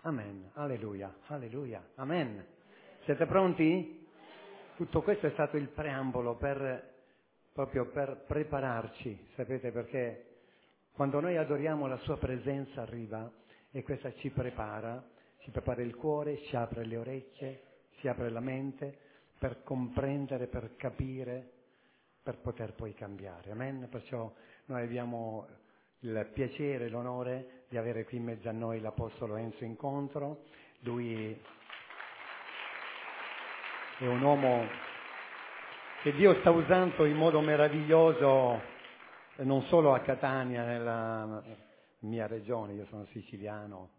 Amen. Alleluia, alleluia, amen. Siete pronti? Tutto questo è stato il preambolo proprio per prepararci, sapete perché? Quando noi adoriamo la sua presenza arriva e questa ci prepara il cuore, ci apre le orecchie, ci apre la mente per comprendere, per capire, per poter poi cambiare. Amen? Perciò noi abbiamo il piacere, l'onore di avere qui in mezzo a noi l'Apostolo Enzo Incontro. Lui è un uomo che Dio sta usando in modo meraviglioso, non solo a Catania, nella mia regione, io sono siciliano,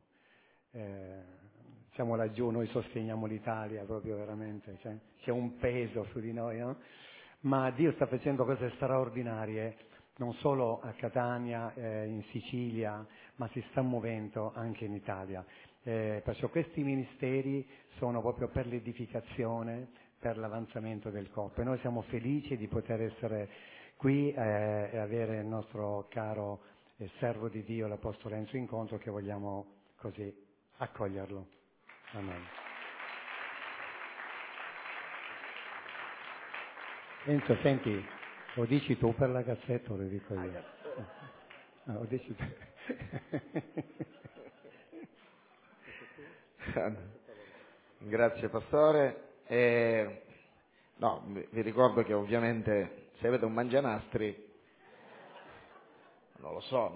siamo laggiù, noi sosteniamo l'Italia proprio veramente, c'è un peso su di noi, no? Ma Dio sta facendo cose straordinarie, non solo a Catania, in Sicilia, ma si sta muovendo anche in Italia. Perciò questi ministeri sono proprio per l'edificazione, per l'avanzamento del corpo. E noi siamo felici di poter essere qui e avere il nostro caro servo di Dio, l'Apostolo Enzo Incontro, che vogliamo così accoglierlo. Amen. Enzo, senti, lo dici tu per la cassetta o lo dico io? Lo dici tu. Grazie Pastore. No, vi ricordo che ovviamente se avete un mangianastri, non lo so,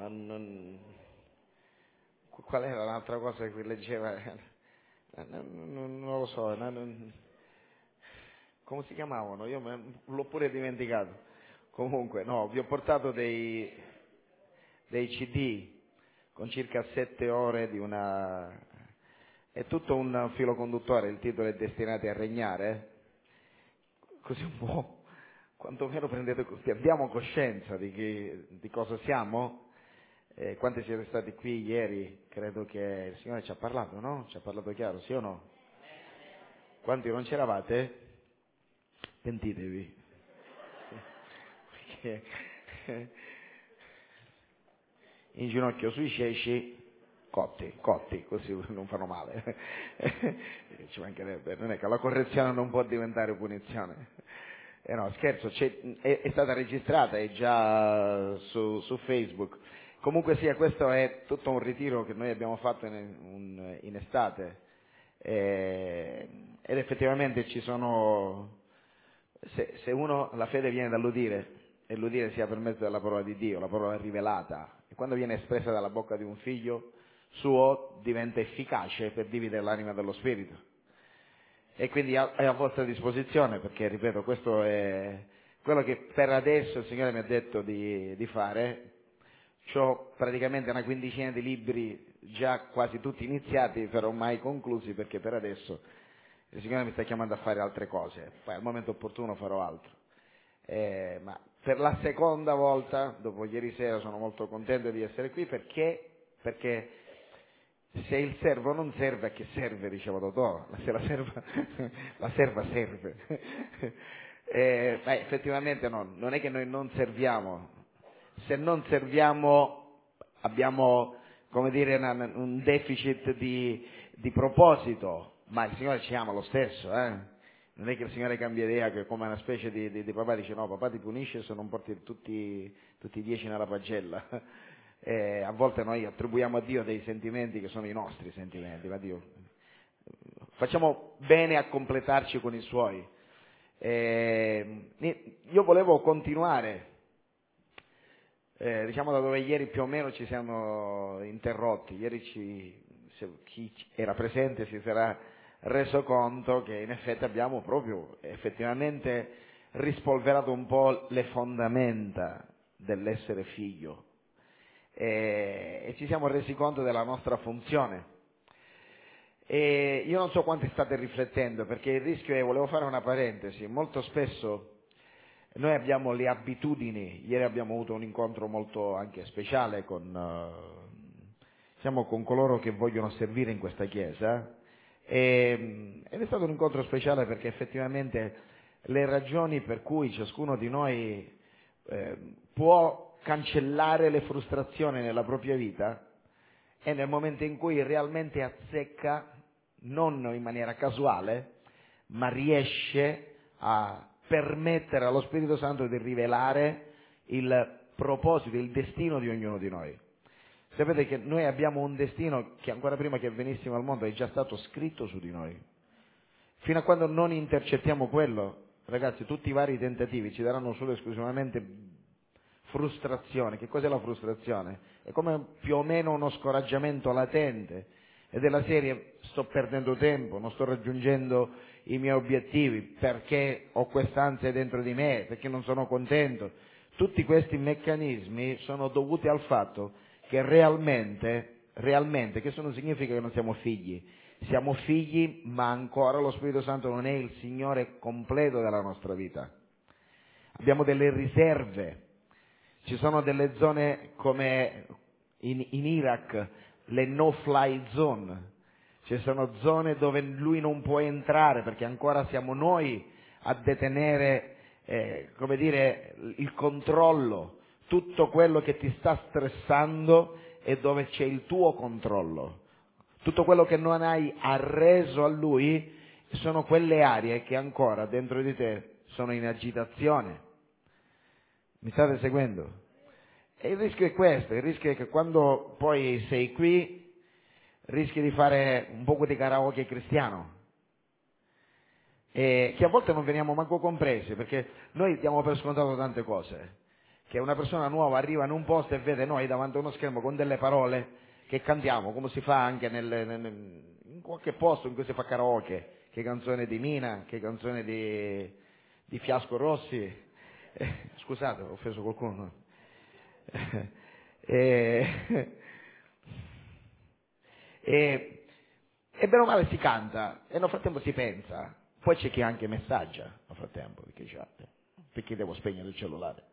qual era l'altra cosa che leggeva? Non lo so, come si chiamavano? Io l'ho pure dimenticato. Comunque, no, vi ho portato dei CD con circa 7 ore di una... È tutto un filo conduttore, il titolo è Destinati a regnare, così un po', quantomeno abbiamo coscienza di cosa siamo. Quanti siete stati qui ieri? Credo che il Signore ci ha parlato, no? Ci ha parlato chiaro, sì o no? Quanti non c'eravate? Pentitevi. Perché in ginocchio sui ceci, cotti, così non fanno male. Ci mancherebbe, non è che la correzione non può diventare punizione. No, scherzo, è stata registrata, è già su Facebook. Comunque sia, questo è tutto un ritiro che noi abbiamo fatto in estate, ed effettivamente ci sono, se uno, la fede viene dall'udire, e l'udire sia per mezzo della parola di Dio, la parola rivelata, e quando viene espressa dalla bocca di un figlio suo diventa efficace per dividere l'anima dallo spirito. E quindi è a vostra disposizione, perché ripeto, questo è quello che per adesso il Signore mi ha detto di fare. C'ho praticamente una quindicina di libri già quasi tutti iniziati, però mai conclusi, perché per adesso il Signore mi sta chiamando a fare altre cose, poi al momento opportuno farò altro. Ma per la seconda volta, dopo ieri sera, sono molto contento di essere qui, perché se il servo non serve, a che serve, diceva Totò? Se la serva serve. Effettivamente no, non è che noi non serviamo. Se non serviamo abbiamo, come dire, un deficit di proposito, ma il Signore ci ama lo stesso, Non è che il Signore cambia idea, che come una specie di papà dice no, papà ti punisce se non porti tutti i 10 nella pagella. A volte noi attribuiamo a Dio dei sentimenti che sono i nostri sentimenti, ma Dio, facciamo bene a completarci con i Suoi. Io volevo continuare, diciamo da dove ieri più o meno ci siamo interrotti. Ieri chi era presente si sarà reso conto che in effetti abbiamo proprio effettivamente rispolverato un po' le fondamenta dell'essere figlio. E ci siamo resi conto della nostra funzione. E io non so quanto state riflettendo, perché il rischio è, volevo fare una parentesi, molto spesso noi abbiamo le abitudini. Ieri abbiamo avuto un incontro molto anche speciale con coloro che vogliono servire in questa chiesa, ed è stato un incontro speciale perché effettivamente le ragioni per cui ciascuno di noi può cancellare le frustrazioni nella propria vita è nel momento in cui realmente azzecca, non in maniera casuale, ma riesce a permettere allo Spirito Santo di rivelare il proposito, il destino di ognuno di noi. Sapete che noi abbiamo un destino che ancora prima che venissimo al mondo è già stato scritto su di noi. Fino a quando non intercettiamo quello, ragazzi, tutti i vari tentativi ci daranno solo e esclusivamente frustrazione. Che cos'è la frustrazione? È come più o meno uno scoraggiamento latente, e della serie: sto perdendo tempo, non sto raggiungendo i miei obiettivi, perché ho quest'ansia dentro di me, perché non sono contento. Tutti questi meccanismi sono dovuti al fatto che realmente, questo non significa che non siamo figli. Siamo figli, ma ancora lo Spirito Santo non è il Signore completo della nostra vita. Abbiamo delle riserve. Ci sono delle zone come in Iraq, le no-fly zone. Ci sono zone dove lui non può entrare perché ancora siamo noi a detenere, come dire, il controllo. Tutto quello che ti sta stressando è dove c'è il tuo controllo. Tutto quello che non hai arreso a lui sono quelle aree che ancora dentro di te sono in agitazione. Mi state seguendo? E il rischio è questo, il rischio è che quando poi sei qui rischi di fare un poco di karaoke cristiano, e che a volte non veniamo manco compresi, perché noi diamo per scontato tante cose, che una persona nuova arriva in un posto e vede noi davanti a uno schermo con delle parole che cantiamo, come si fa anche in qualche posto in cui si fa karaoke, che canzone di Mina, che canzone di Fiasco Rossi, scusate, ho offeso qualcuno, e bene o male si canta e nel frattempo si pensa, poi c'è chi anche messaggia nel frattempo, perché devo spegnere il cellulare,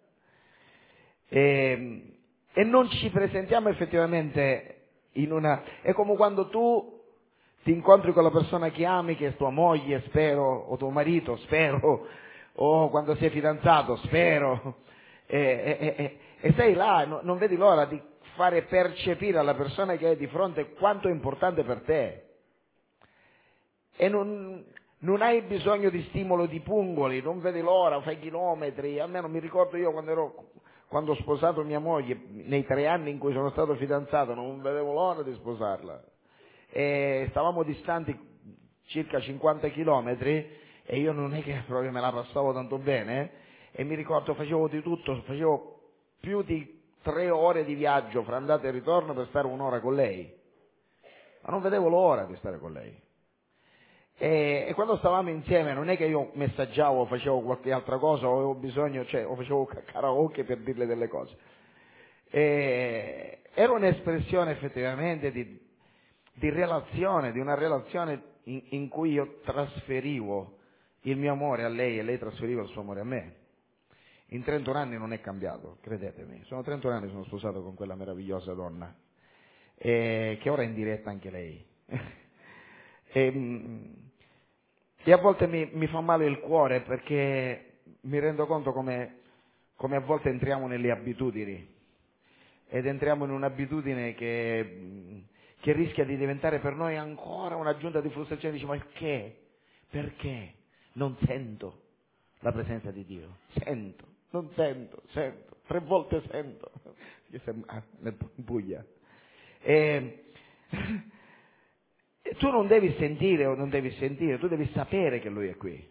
e non ci presentiamo effettivamente è come quando tu ti incontri con la persona che ami, che è tua moglie, spero, o tuo marito, spero, o quando sei fidanzato, spero, e sei là, non vedi l'ora di fare percepire alla persona che hai di fronte quanto è importante per te. E non hai bisogno di stimolo di pungoli, non vedi l'ora, fai chilometri. Almeno mi ricordo io quando ho sposato mia moglie, nei 3 anni in cui sono stato fidanzato, non vedevo l'ora di sposarla. E stavamo distanti circa 50 chilometri e io non è che proprio me la passavo tanto bene, e mi ricordo facevo di tutto, facevo più di 3 ore di viaggio fra andata e ritorno per stare 1 ora con lei, ma non vedevo l'ora di stare con lei. E quando stavamo insieme non è che io messaggiavo o facevo qualche altra cosa o avevo bisogno, o facevo karaoke per dirle delle cose. Era un'espressione effettivamente di relazione, di una relazione in cui io trasferivo il mio amore a lei e lei trasferiva il suo amore a me. In 31 anni non è cambiato, credetemi. Sono 31 anni che sono sposato con quella meravigliosa donna, che ora è in diretta anche lei. E a volte mi fa male il cuore perché mi rendo conto come a volte entriamo nelle abitudini, ed entriamo in un'abitudine che rischia di diventare per noi ancora un'aggiunta di frustrazione. Dici, ma perché non sento la presenza di Dio? Non sento, 3 volte sento, buia. E tu non devi sentire o non devi sentire, tu devi sapere che Lui è qui.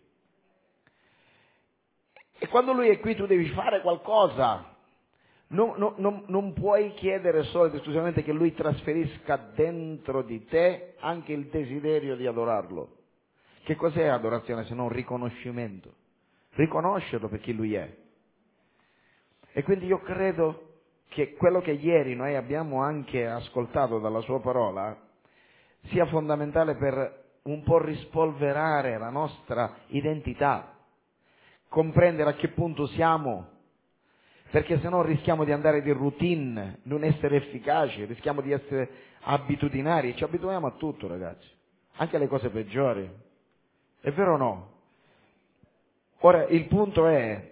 E quando Lui è qui tu devi fare qualcosa. Non puoi chiedere solo ed esclusivamente che Lui trasferisca dentro di te anche il desiderio di adorarlo. Che cos'è adorazione se non riconoscimento? Riconoscerlo per chi Lui è. E quindi io credo che quello che ieri noi abbiamo anche ascoltato dalla Sua parola sia fondamentale per un po' rispolverare la nostra identità, comprendere a che punto siamo, perché se no rischiamo di andare di routine, non essere efficaci, rischiamo di essere abitudinari. Ci abituiamo a tutto, ragazzi, anche alle cose peggiori. È vero o no? Ora, il punto è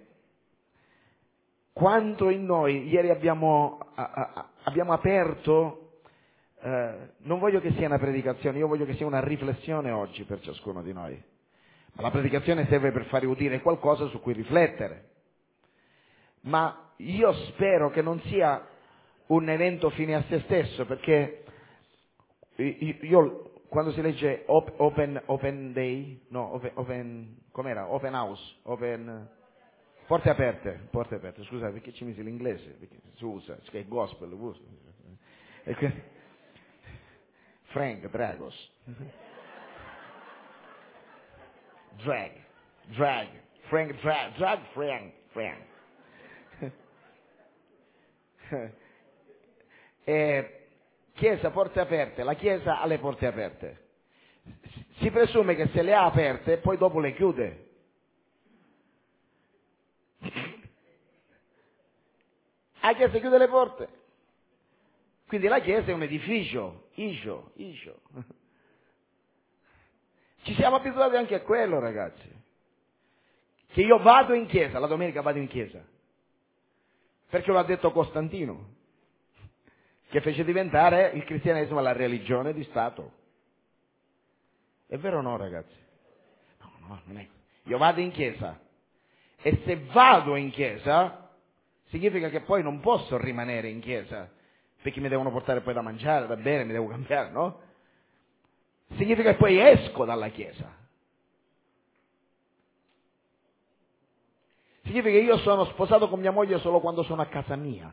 quanto in noi ieri abbiamo aperto non voglio che sia una predicazione, io voglio che sia una riflessione oggi per ciascuno di noi. Ma la predicazione serve per fare udire qualcosa su cui riflettere. Ma io spero che non sia un evento fine a se stesso, perché io quando si legge open day, no, com'era? Open house, porte aperte, scusate, perché ci misi l'inglese? Perché si usa, che è gospel, usa. Frank, Dragos. Frank. Chiesa, porte aperte, la Chiesa ha le porte aperte. Si presume che se le ha aperte poi dopo le chiude. La Chiesa chiude le porte. Quindi la Chiesa è un edificio, iscio. Ci siamo abituati anche a quello, ragazzi. Che io vado in chiesa, la domenica vado in chiesa. Perché lo ha detto Costantino, che fece diventare il cristianesimo la religione di Stato. È vero o no, ragazzi? No, non è. Io vado in chiesa. E se vado in chiesa, significa che poi non posso rimanere in chiesa, perché mi devono portare poi da mangiare, da bere, mi devo cambiare, no? Significa che poi esco dalla chiesa. Significa che io sono sposato con mia moglie solo quando sono a casa mia.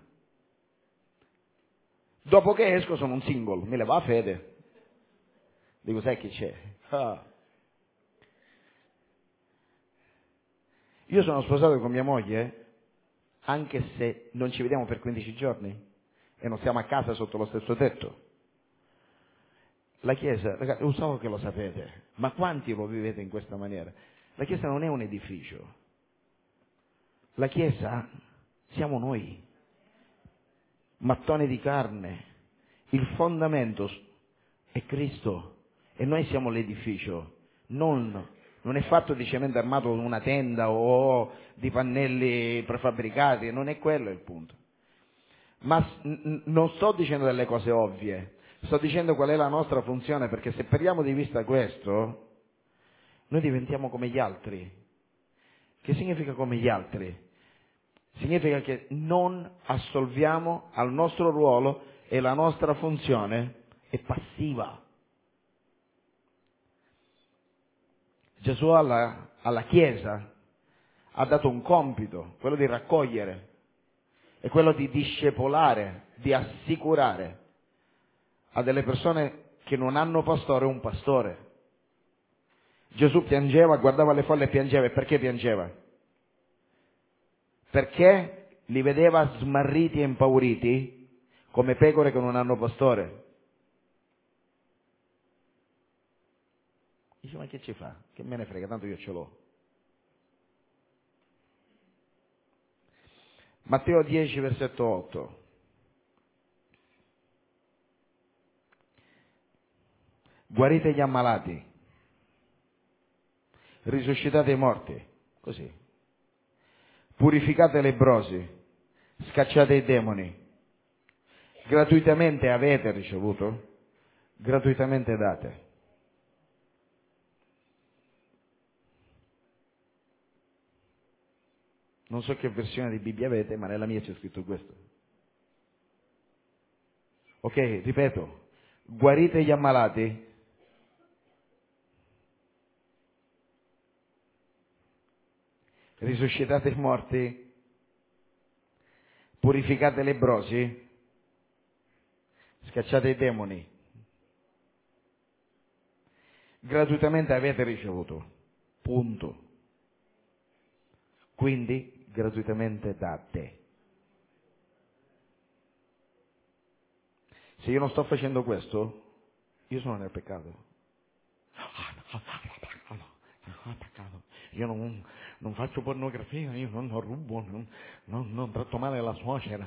Dopo che esco sono un single, mi leva la fede. Dico, sai che c'è? Io sono sposato con mia moglie anche se non ci vediamo per 15 giorni e non siamo a casa sotto lo stesso tetto. La Chiesa, ragazzi, non so che lo sapete, ma quanti lo vivete in questa maniera? La Chiesa non è un edificio. La Chiesa siamo noi, mattoni di carne, il fondamento è Cristo e noi siamo l'edificio, non è fatto di cemento armato una tenda o di pannelli prefabbricati, non è quello il punto. Ma non sto dicendo delle cose ovvie, sto dicendo qual è la nostra funzione, perché se perdiamo di vista questo, noi diventiamo come gli altri. Che significa come gli altri? Significa che non assolviamo al nostro ruolo e la nostra funzione è passiva. Gesù alla Chiesa ha dato un compito, quello di raccogliere, e quello di discepolare, di assicurare a delle persone che non hanno pastore un pastore. Gesù piangeva, guardava le folle e piangeva. E perché piangeva? Perché li vedeva smarriti e impauriti come pecore che non hanno pastore. Dice, ma che ci fa? Che me ne frega, tanto io ce l'ho. Matteo 10, versetto 8. Guarite gli ammalati, risuscitate i morti, così. Purificate i lebbrosi, scacciate i demoni. Gratuitamente avete ricevuto, gratuitamente date. Non so che versione di Bibbia avete, ma nella mia c'è scritto questo. Ok, ripeto. Guarite gli ammalati, risuscitate i morti, purificate i lebbrosi, scacciate i demoni. Gratuitamente avete ricevuto. Punto. Quindi gratuitamente date. Se io non sto facendo questo, io sono nel peccato. Io non faccio pornografia, io non rubo, non tratto male la suocera.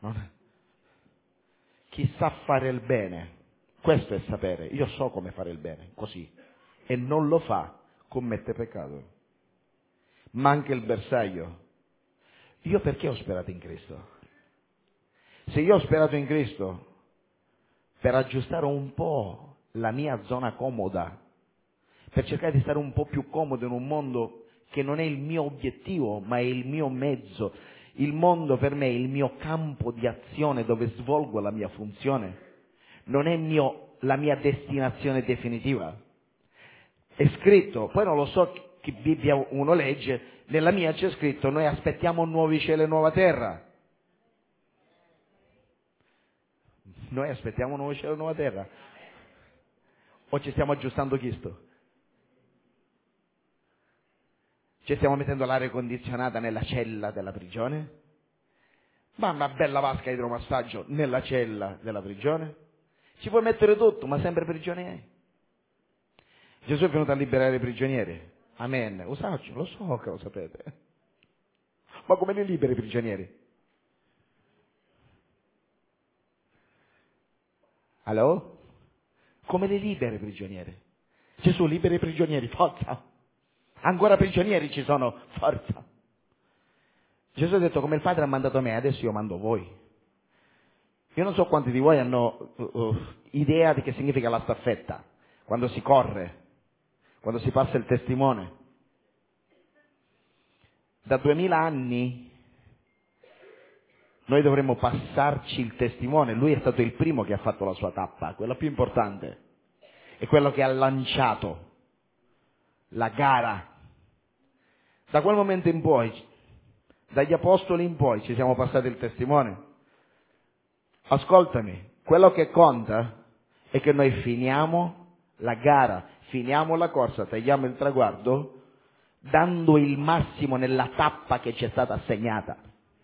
Chi sa fare il bene, questo è sapere, io so come fare il bene, così, e non lo fa, commette peccato. Ma anche il bersaglio. Io perché ho sperato in Cristo? Se io ho sperato in Cristo, per aggiustare un po' la mia zona comoda, per cercare di stare un po' più comodo in un mondo che non è il mio obiettivo, ma è il mio mezzo. Il mondo per me è il mio campo di azione dove svolgo la mia funzione, non è la mia destinazione definitiva. È scritto, poi non lo so che Bibbia uno legge, nella mia c'è scritto: noi aspettiamo nuovi cieli e nuova terra. Noi aspettiamo nuovi cieli e nuova terra. O ci stiamo aggiustando Cristo? Ci stiamo mettendo l'aria condizionata nella cella della prigione? Ma una bella vasca idromassaggio nella cella della prigione? Ci puoi mettere tutto, ma sempre prigionieri. Gesù è venuto a liberare i prigionieri. Amen. Lo so che lo sapete. Ma come li libera i prigionieri? Allo? Come li libera i prigionieri? Gesù libera i prigionieri, forza. Ancora prigionieri ci sono, forza. Gesù ha detto: come il Padre ha mandato me, adesso io mando voi. Io non so quanti di voi hanno idea di che significa la staffetta, quando si corre, quando si passa il testimone. Da 2000 anni noi dovremmo passarci il testimone. Lui è stato il primo che ha fatto la sua tappa, quella più importante, è quello che ha lanciato la gara. Da quel momento in poi, dagli apostoli in poi, ci siamo passati il testimone. Ascoltami, quello che conta è che noi finiamo la gara, finiamo la corsa, tagliamo il traguardo, dando il massimo nella tappa che ci è stata assegnata.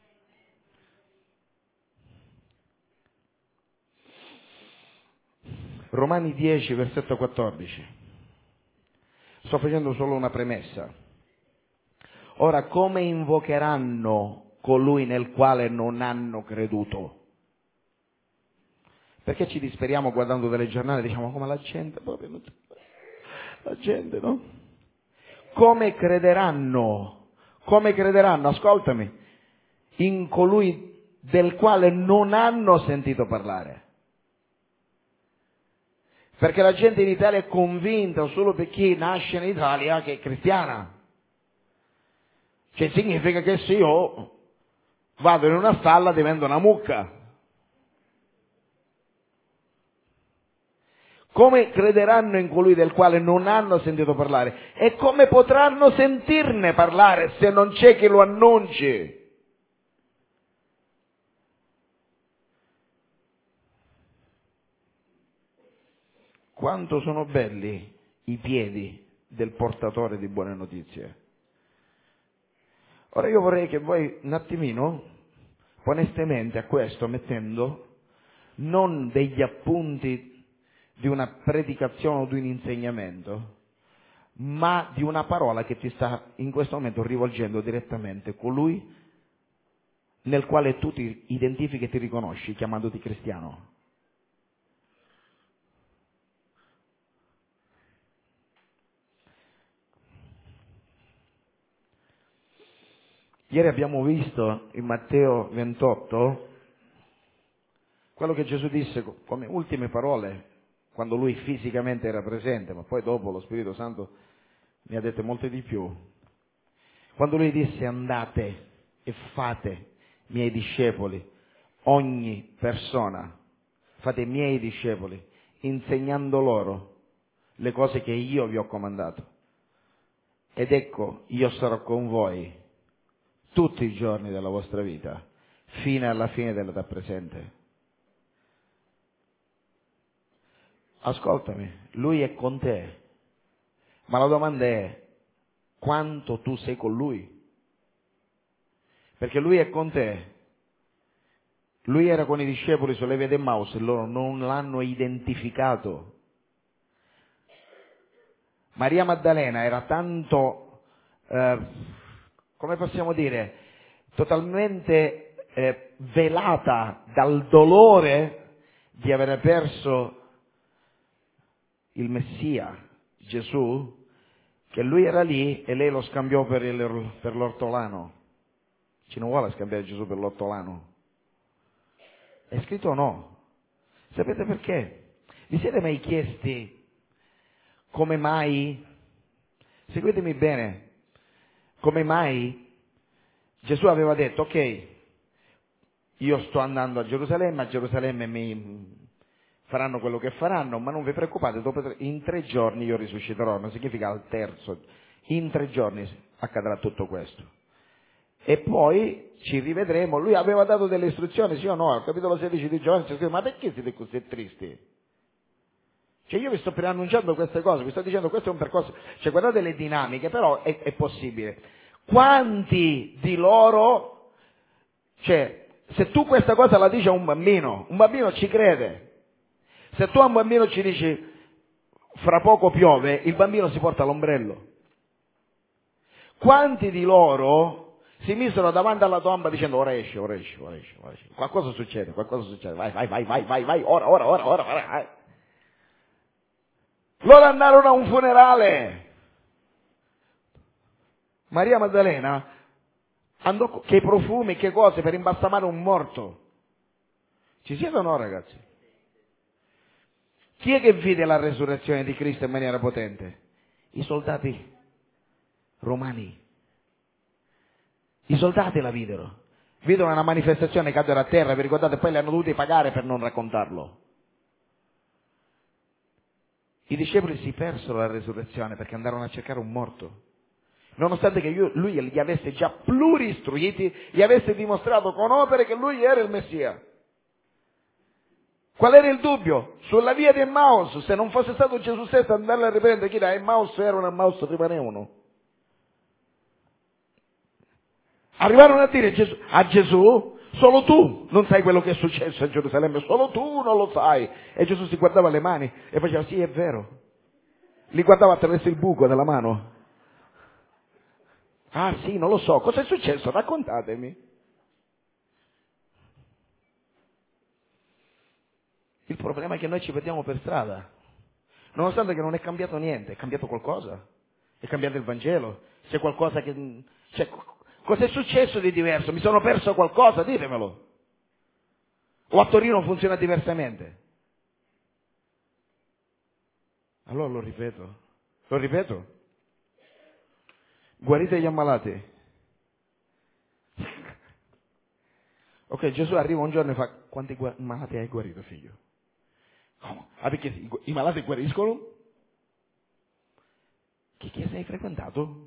Romani 10, versetto 14. Sto facendo solo una premessa. Ora, come invocheranno colui nel quale non hanno creduto? Perché ci disperiamo guardando telegiornali e diciamo: come la gente, proprio, la gente, no? Come crederanno, ascoltami, in colui del quale non hanno sentito parlare? Perché la gente in Italia è convinta solo per chi nasce in Italia che è cristiana. Cioè significa che se io vado in una stalla divento una mucca. Come crederanno in colui del quale non hanno sentito parlare? E come potranno sentirne parlare se non c'è chi lo annunci? Quanto sono belli i piedi del portatore di buone notizie. Ora io vorrei che voi un attimino poneste mente a questo, mettendo non degli appunti di una predicazione o di un insegnamento, ma di una parola che ti sta in questo momento rivolgendo direttamente colui nel quale tu ti identifichi e ti riconosci chiamandoti cristiano. Ieri abbiamo visto in Matteo 28 quello che Gesù disse come ultime parole quando lui fisicamente era presente, ma poi dopo lo Spirito Santo ne ha dette molte di più. Quando lui disse: andate e fate miei discepoli, ogni persona, fate miei discepoli, insegnando loro le cose che io vi ho comandato. Ed ecco, io sarò con voi tutti i giorni della vostra vita, fino alla fine dell'età presente. Ascoltami, lui è con te, ma la domanda è: quanto tu sei con lui? Perché lui è con te. Lui era con i discepoli sulle vie d'Emmaus e loro non l'hanno identificato. Maria Maddalena era tanto, come possiamo dire, totalmente velata dal dolore di aver perso il Messia, Gesù, che lui era lì e lei lo scambiò per l'ortolano. Ci non vuole scambiare Gesù per l'ortolano? È scritto o no? Sapete perché? Vi siete mai chiesti come mai, seguitemi bene, come mai Gesù aveva detto, ok, io sto andando a Gerusalemme mi faranno quello che faranno, ma non vi preoccupate, in 3 giorni io risusciterò, non significa al terzo, in 3 giorni accadrà tutto questo. E poi ci rivedremo. Lui aveva dato delle istruzioni, sì o no? Al capitolo 16 di Giovanni c'è scritto, ma perché siete così tristi? Cioè io vi sto preannunciando queste cose, vi sto dicendo questo è un percorso, cioè guardate le dinamiche, però è possibile. Quanti di loro, cioè se tu questa cosa la dici a un bambino ci crede. Se tu a un bambino ci dici fra poco piove, il bambino si porta l'ombrello. Quanti di loro si misero davanti alla tomba dicendo ora esce. Qualcosa succede, vai, ora. Loro andarono a un funerale. Maria Maddalena andò che profumi, che cose per imbalsamare un morto. Ci siete o no, ragazzi? Chi è che vide la resurrezione di Cristo in maniera potente? I soldati romani. I soldati la videro. Videro una manifestazione, caddero a terra, vi ricordate? Poi li hanno dovuti pagare per non raccontarlo. I discepoli si persero la resurrezione perché andarono a cercare un morto. Nonostante che lui li avesse già pluristruiti, gli avesse dimostrato con opere che lui era il Messia. Qual era il dubbio? Sulla via di Emmaus, se non fosse stato Gesù stesso ad andarla a riprendere, chi da Emmaus erano, Emmaus rimanevano. Arrivarono a dire a Gesù, solo tu non sai quello che è successo a Gerusalemme, solo tu non lo sai. E Gesù si guardava le mani e faceva, sì è vero. Li guardava attraverso il buco della mano. Ah sì, non lo so, cosa è successo? Raccontatemi. Il problema è che noi ci perdiamo per strada, nonostante che non è cambiato niente, è cambiato qualcosa, è cambiato il Vangelo, c'è qualcosa che... Cioè, cos'è successo di diverso? Mi sono perso qualcosa, ditemelo. O a Torino funziona diversamente? Allora lo ripeto, guarite gli ammalati. Ok, Gesù arriva un giorno e fa, quanti malati hai guarito, figlio? Oh, perché i malati guariscono? Che chiesa hai frequentato?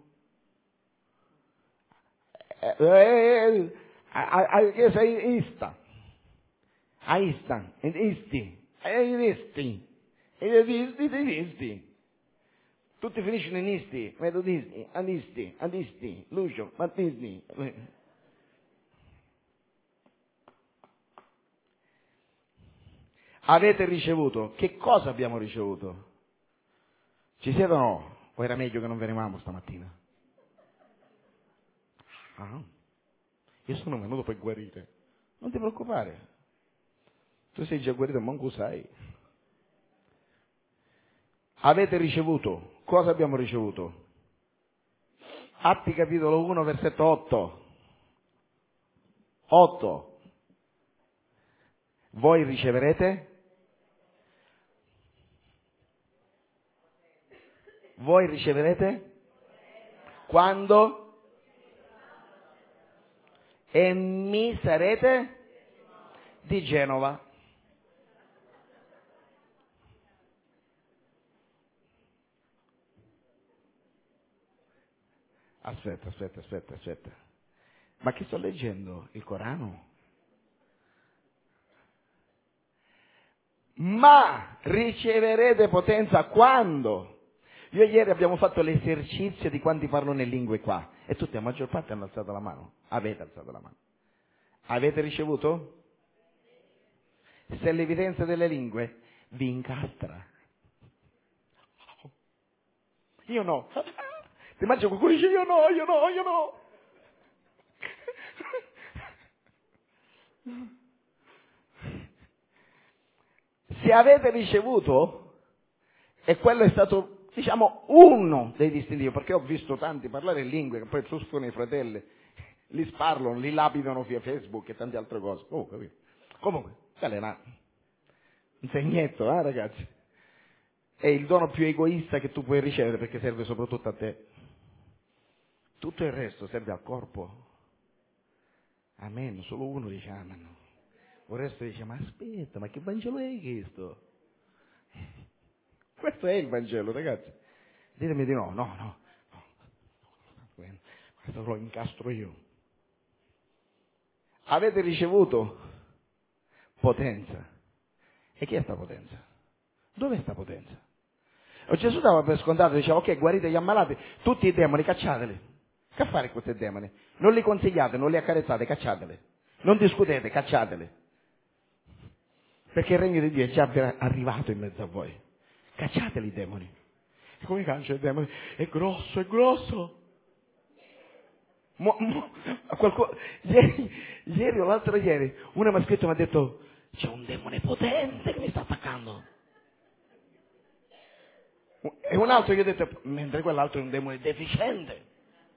A chiesa Ista. A Ista. Isti. Tutti finiscono in Isti. Metodisti, Andisti, Lucio, Battisti. Avete ricevuto? Che cosa abbiamo ricevuto? Ci siete o no? O era meglio che non venivamo stamattina? Ah, io sono venuto per guarire. Non ti preoccupare. Tu sei già guarito, manco sai. Avete ricevuto? Cosa abbiamo ricevuto? Atti capitolo 1, versetto 8. 8. Voi riceverete? Voi riceverete? Quando? E mi sarete di Genova. Aspetta. Ma che sto leggendo? Il Corano? Ma riceverete potenza quando? Io ieri abbiamo fatto l'esercizio di quanti parlano le lingue qua e tutti, la maggior parte, hanno alzato la mano. Avete alzato la mano. Avete ricevuto? Se l'evidenza delle lingue vi incastra. Io no. Ti immagino qualcuno dice io no. Se avete ricevuto, e quello è stato, diciamo, uno dei distintivi, perché ho visto tanti parlare in lingue che poi sono i fratelli, li sparlano, li lapidano via Facebook e tante altre cose. Comunque, Un segnetto, ragazzi? È il dono più egoista che tu puoi ricevere, perché serve soprattutto a te. Tutto il resto serve al corpo. Amen. Solo uno dice amen. Il resto dice, ma aspetta, ma che Vangelo è questo? Questo è il Vangelo, ragazzi. Ditemi di no. Questo lo incastro io. Avete ricevuto potenza. E chi è sta potenza? Dove è sta potenza? O Gesù dava per scontato, diceva, ok, guarite gli ammalati, tutti i demoni, cacciateli. Che fare questi demoni? Non li consigliate, non li accarezzate, cacciateli. Non discutete, cacciateli. Perché il regno di Dio è già arrivato in mezzo a voi. Cacciateli i demoni. E come caccio i demoni? È grosso. Ieri o l'altro ieri, una mi ha scritto e mi ha detto, c'è un demone potente che mi sta attaccando. E un altro gli ho detto, mentre quell'altro è un demone deficiente.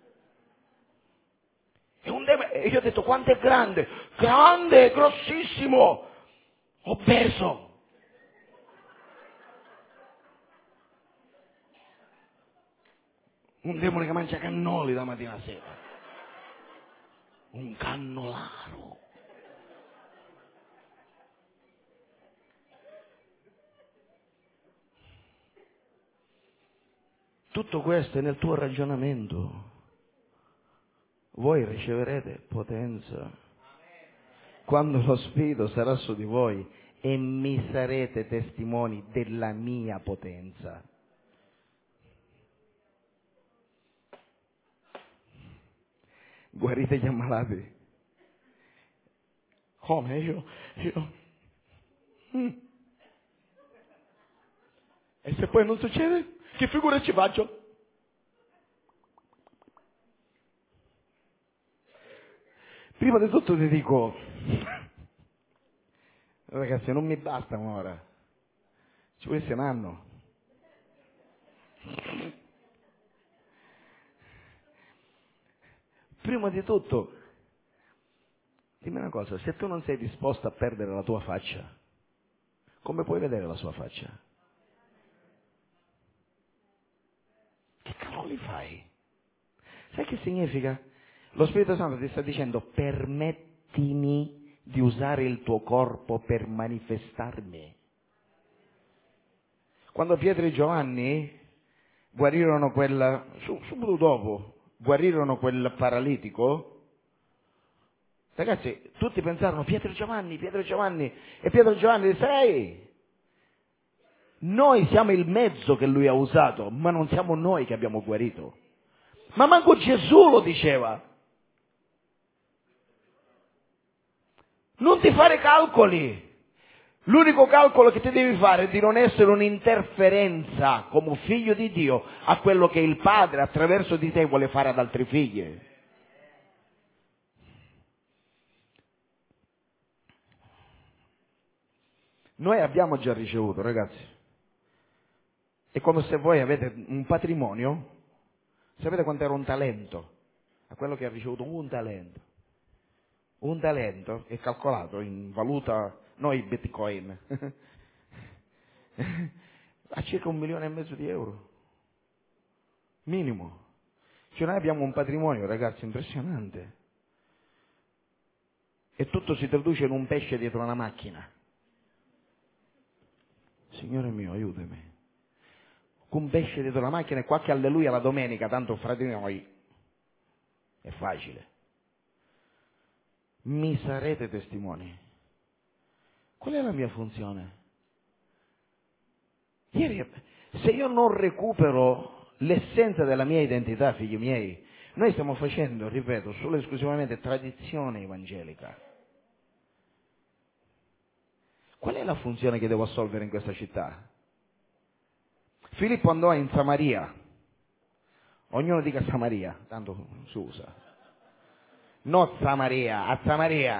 È un demone, e io ho detto, quanto è grande? Grande, grossissimo, obeso. Un demone che mangia cannoli da mattina a sera. Un cannolaro. Tutto questo è nel tuo ragionamento. Voi riceverete potenza quando lo Spirito sarà su di voi e mi sarete testimoni della mia potenza. Guarite gli ammalati. Come? Io. E se poi non succede? Che figura ci faccio? Prima di tutto ti dico, ragazzi, non mi basta un'ora, ci vuole essere un anno. Prima di tutto, dimmi una cosa, se tu non sei disposto a perdere la tua faccia, come puoi vedere la sua faccia? Che cavoli fai? Sai che significa? Lo Spirito Santo ti sta dicendo, permettimi di usare il tuo corpo per manifestarmi. Quando Pietro e Giovanni guarirono subito dopo, guarirono quel paralitico, ragazzi, tutti pensarono, Pietro e Giovanni, e Pietro e Giovanni disse, ehi, noi siamo il mezzo che lui ha usato, ma non siamo noi che abbiamo guarito. Ma manco Gesù lo diceva. Non ti fare calcoli. L'unico calcolo che ti devi fare è di non essere un'interferenza come figlio di Dio a quello che il Padre attraverso di te vuole fare ad altri figli. Noi abbiamo già ricevuto, ragazzi. È come se voi avete un patrimonio. Sapete quanto era un talento? A quello che ha ricevuto un talento. Un talento è calcolato in valuta, noi bitcoin, a circa 1,5 milioni di euro. Minimo. Cioè noi abbiamo un patrimonio, ragazzi, impressionante. E tutto si traduce in un pesce dietro una macchina. Signore mio, aiutami. Un pesce dietro la macchina e qualche alleluia la domenica, tanto fra di noi è facile. Mi sarete testimoni. Qual è la mia funzione? Ieri, se io non recupero l'essenza della mia identità, figli miei, noi stiamo facendo, ripeto, solo e esclusivamente tradizione evangelica. Qual è la funzione che devo assolvere in questa città? Filippo andò in Samaria. Ognuno dica Samaria, tanto si usa. Non Samaria, a Samaria.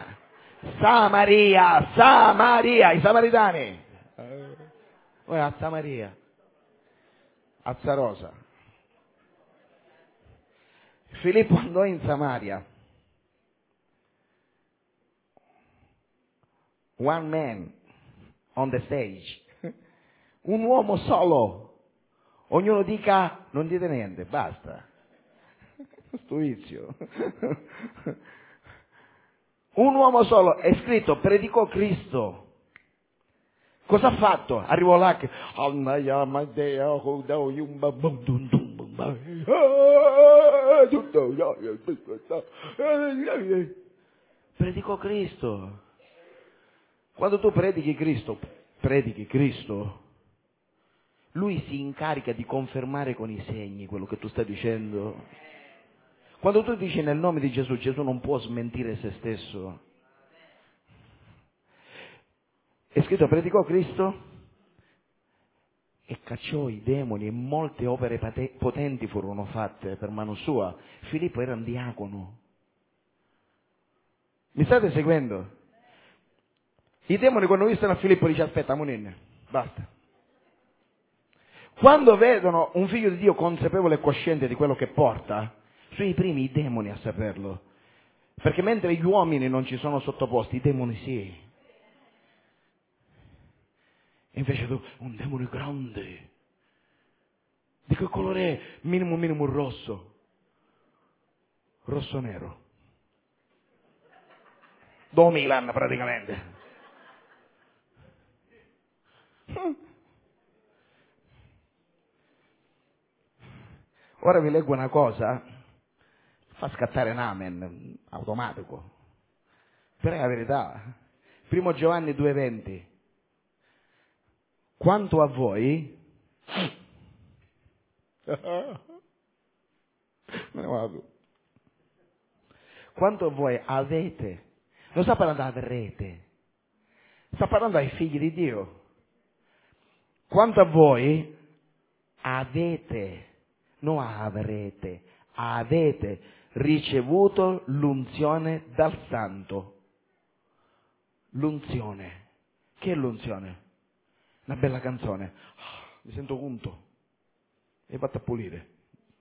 Samaria, i samaritani. A Samaria. A Zarosa. Filippo andò in Samaria. One man, on the stage. Un uomo solo. Ognuno dica, non dite niente, basta. Sto vizio. Un uomo solo, è scritto, predicò Cristo. Cosa ha fatto? Arrivò là che predicò Cristo. Quando tu predichi Cristo, Lui si incarica di confermare con i segni quello che tu stai dicendo. Quando tu dici nel nome di Gesù, Gesù non può smentire se stesso. È scritto, predicò Cristo e cacciò i demoni e molte opere potenti furono fatte per mano sua. Filippo era un diacono. Mi state seguendo? I demoni quando vistono a Filippo dice aspetta, Monin, basta. Quando vedono un figlio di Dio consapevole e cosciente di quello che porta, sono i primi i demoni a saperlo. Perché mentre gli uomini non ci sono sottoposti, i demoni sì. E invece tu, un demone grande. Di che colore è? Minimo rosso. Rosso nero. Do Milan praticamente. Ora vi leggo una cosa, fa scattare un amen, automatico. Però è la verità. 1 Giovanni 2,20. Quanto a voi, me ne vado. Quanto a voi avete, non sta parlando avrete, sta parlando ai figli di Dio. Quanto a voi avete, non avrete, avete ricevuto l'unzione dal Santo. L'unzione. Che è l'unzione? Una bella canzone. Mi sento unto. E fatto a pulire.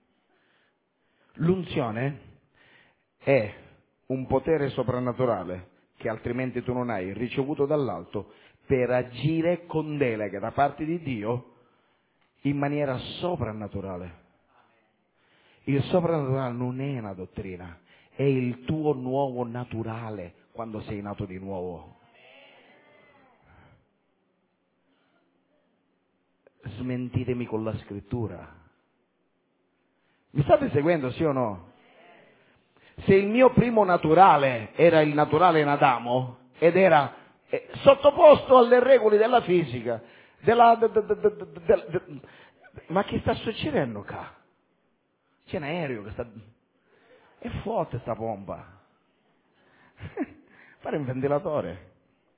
L'unzione è un potere soprannaturale che altrimenti tu non hai, ricevuto dall'alto, per agire con delega da parte di Dio in maniera soprannaturale. Il soprannaturale non è una dottrina, è il tuo nuovo naturale quando sei nato di nuovo. Smentitemi con la scrittura. Mi state seguendo, sì o no? Se il mio primo naturale era il naturale in Adamo ed era sottoposto alle regole della fisica, ma che sta succedendo qua? C'è un aereo che sta... È forte sta pompa. Fare un ventilatore.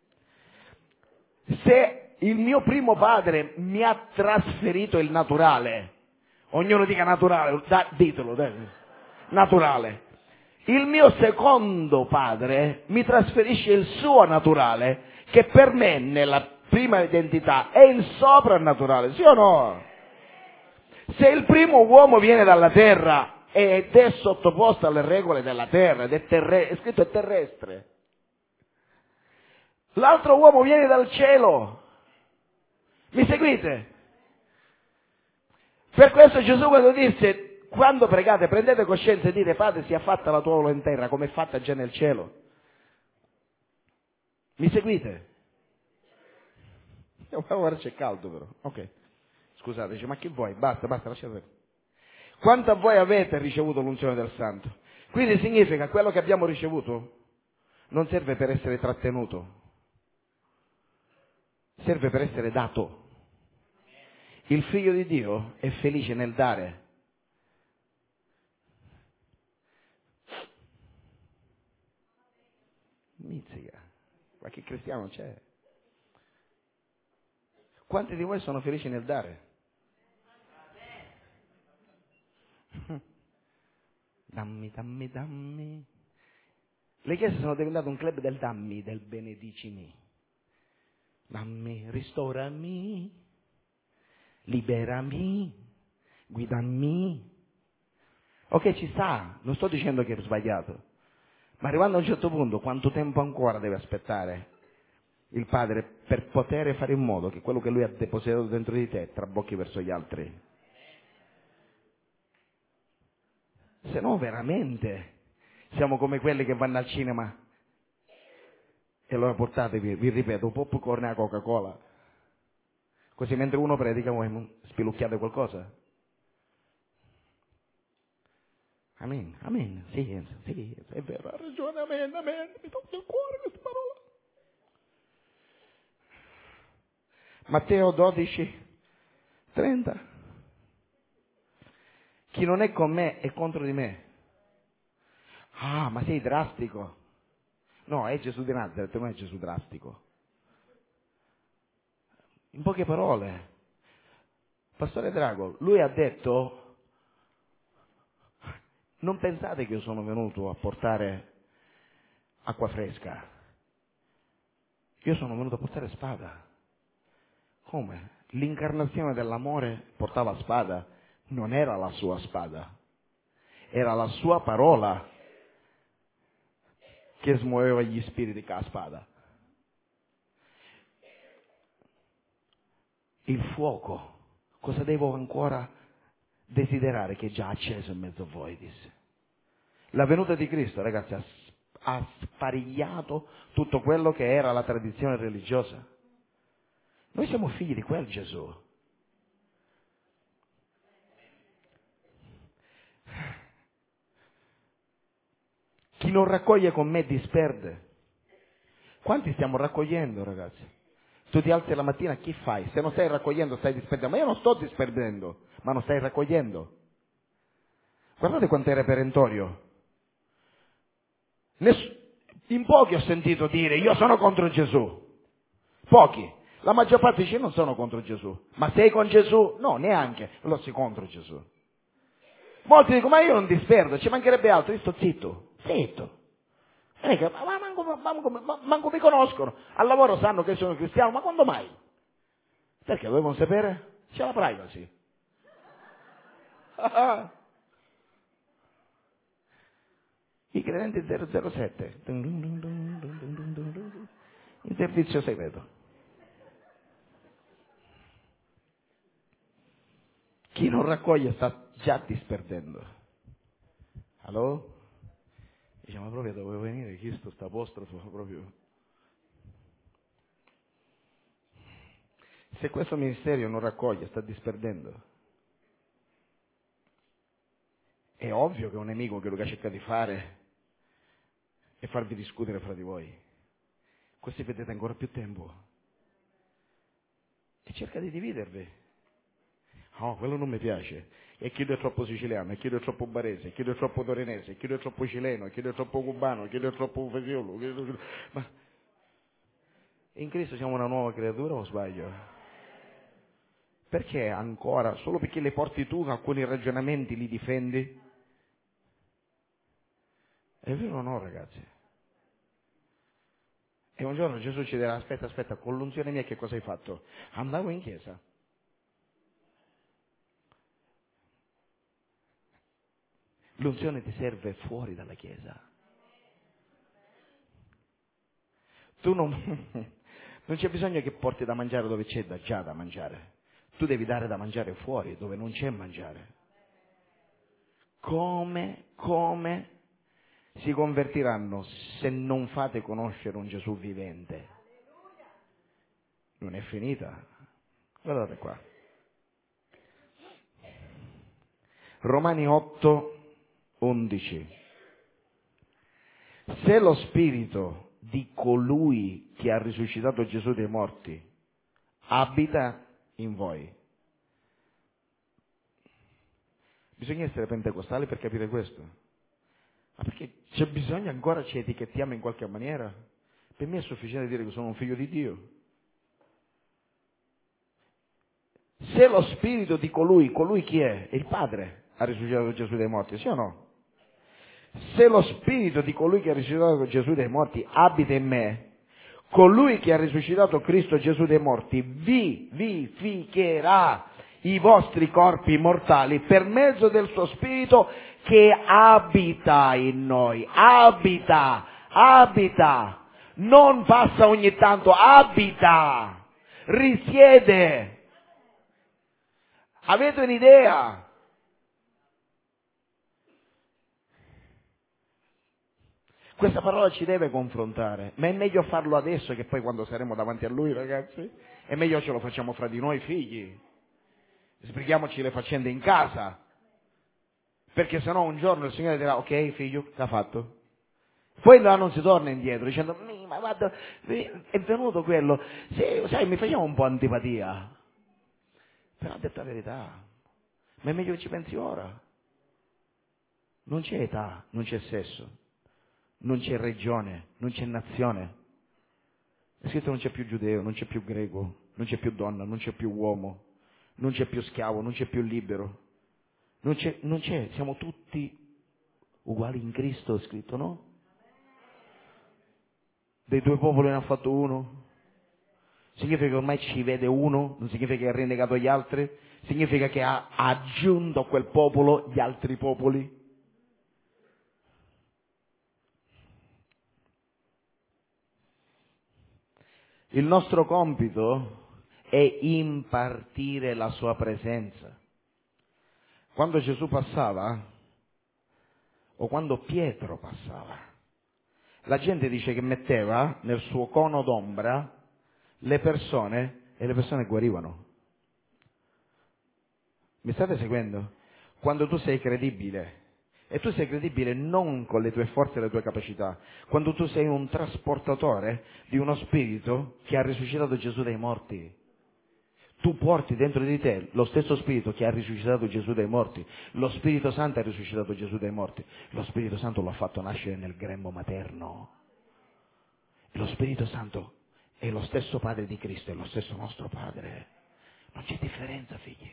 Se il mio primo padre mi ha trasferito il naturale, ognuno dica naturale, ditelo, naturale. Il mio secondo padre mi trasferisce il suo naturale, che per me nella prima identità è il soprannaturale, sì o no? Se il primo uomo viene dalla terra ed è sottoposto alle regole della terra, ed è scritto è terrestre, l'altro uomo viene dal cielo. Mi seguite? Per questo Gesù quando disse, quando pregate prendete coscienza e dite Padre sia fatta la tua volontà in terra come è fatta già nel cielo. Mi seguite? Ora c'è caldo però. Ok. Scusate, dice, ma che vuoi? Basta, lasciate. Quanto a voi avete ricevuto l'unzione del Santo? Quindi significa che quello che abbiamo ricevuto non serve per essere trattenuto, serve per essere dato. Il figlio di Dio è felice nel dare. Mizzica, ma che cristiano c'è? Quanti di voi sono felici nel dare? Dammi. Le chiese sono diventate un club del dammi, del benedicimi. Dammi, ristorami, liberami, guidami. Ok, ci sta, non sto dicendo che è sbagliato, ma arrivando a un certo punto, quanto tempo ancora deve aspettare? il Padre per poter fare in modo che quello che Lui ha depositato dentro di te trabocchi verso gli altri. Se no veramente siamo come quelli che vanno al cinema e allora portatevi, vi ripeto, un popcorn e una Coca-Cola. Così mentre uno predica voi spilucchiate qualcosa. Amen, amen, sì, è vero, ha ragione, amen, mi tocca il cuore questa parola. Matteo 12:30. Chi non è con me è contro di me. Ah, ma sei drastico. No, è Gesù di Nazaret, non è Gesù drastico. In poche parole, Pastore Drago, lui ha detto: non pensate che io sono venuto a portare acqua fresca. Io sono venuto a portare spada. Come? L'incarnazione dell'amore portava spada. Non era la sua spada. Era la sua parola che smuoveva gli spiriti con la spada. Il fuoco. Cosa devo ancora desiderare che è già acceso in mezzo a voi, disse. La venuta di Cristo, ragazzi, ha sparigliato tutto quello che era la tradizione religiosa. Noi siamo figli di quel Gesù. Chi non raccoglie con me disperde. Quanti stiamo raccogliendo, ragazzi? Tu ti alzi la mattina, che fai? Se non stai raccogliendo, stai disperdendo. Ma io non sto disperdendo, ma non stai raccogliendo. Guardate quanto era perentorio. In pochi ho sentito dire: io sono contro Gesù. Pochi. La maggior parte dice: non sono contro Gesù. Ma sei con Gesù? No, neanche. Allora sei contro Gesù. Molti dicono: ma io non disperdo, ci mancherebbe altro. Io sto zitto. Manco mi conoscono. Al lavoro sanno che sono cristiano, ma quando mai? Perché dovevano sapere? C'è la privacy. I credenti 007. In servizio segreto. Chi non raccoglie sta già disperdendo. Allora? Dice: ma proprio dovevo venire, chi sto apostrofo proprio. Se questo ministero non raccoglie, sta disperdendo. È ovvio che un nemico che lo cerca di fare è farvi discutere fra di voi. Così vedete ancora più tempo. E cerca di dividervi. No, quello non mi piace. E chi è troppo siciliano, e chi è troppo barese, e chi è troppo torinese, e chi è troppo cileno, e chi è troppo cubano, e chi è troppo fesiolo. Ma in Cristo siamo una nuova creatura o sbaglio? Perché ancora, solo perché le porti tu alcuni ragionamenti li difendi? È vero o no, ragazzi? E un giorno Gesù ci dirà: aspetta, con l'unzione mia che cosa hai fatto? Andavo in chiesa. L'unzione ti serve fuori dalla chiesa. Tu non c'è bisogno che porti da mangiare dove c'è già da mangiare. Tu devi dare da mangiare fuori, dove non c'è mangiare. Come si convertiranno se non fate conoscere un Gesù vivente? Non è finita. Guardate qua. Romani 8:11. Se lo spirito di colui che ha risuscitato Gesù dai morti abita in voi. Bisogna essere pentecostali per capire questo. Ma perché c'è bisogno ancora ci etichettiamo in qualche maniera? Per me è sufficiente dire che sono un figlio di Dio. Se lo spirito di colui chi è? È il Padre, ha risuscitato Gesù dai morti, sì o no? Se lo spirito di colui che ha risuscitato Gesù dai morti abita in me, colui che ha risuscitato Cristo Gesù dai morti vivificherà i vostri corpi mortali per mezzo del suo spirito che abita in noi. Abita. Non passa ogni tanto, abita, risiede. Avete un'idea? Questa parola ci deve confrontare, ma è meglio farlo adesso che poi quando saremo davanti a Lui, ragazzi. È meglio ce lo facciamo fra di noi figli. Sbrighiamoci le faccende in casa, perché sennò un giorno il Signore dirà: ok figlio, l'ha fatto. Poi là non si torna indietro dicendo: ma guarda, è venuto quello, sai, mi faceva un po' antipatia, però ha detto la verità. Ma è meglio che ci pensi ora. Non c'è età, non c'è sesso, non c'è regione, non c'è nazione. È scritto: non c'è più giudeo, non c'è più greco, non c'è più donna, non c'è più uomo, non c'è più schiavo, non c'è più libero. Non c'è, siamo tutti uguali in Cristo, è scritto, no? Dei due popoli ne ha fatto uno. Significa che ormai ci vede uno, non significa che ha rinnegato gli altri, significa che ha aggiunto a quel popolo gli altri popoli. Il nostro compito è impartire la sua presenza. Quando Gesù passava, o quando Pietro passava, la gente dice che metteva nel suo cono d'ombra le persone e le persone guarivano. Mi state seguendo? Quando tu sei credibile, e tu sei credibile non con le tue forze e le tue capacità, quando tu sei un trasportatore di uno spirito che ha risuscitato Gesù dai morti. Tu porti dentro di te lo stesso spirito che ha risuscitato Gesù dai morti. Lo Spirito Santo ha risuscitato Gesù dai morti. Lo Spirito Santo lo ha fatto nascere nel grembo materno. Lo Spirito Santo è lo stesso Padre di Cristo, è lo stesso nostro Padre. Non c'è differenza, figli.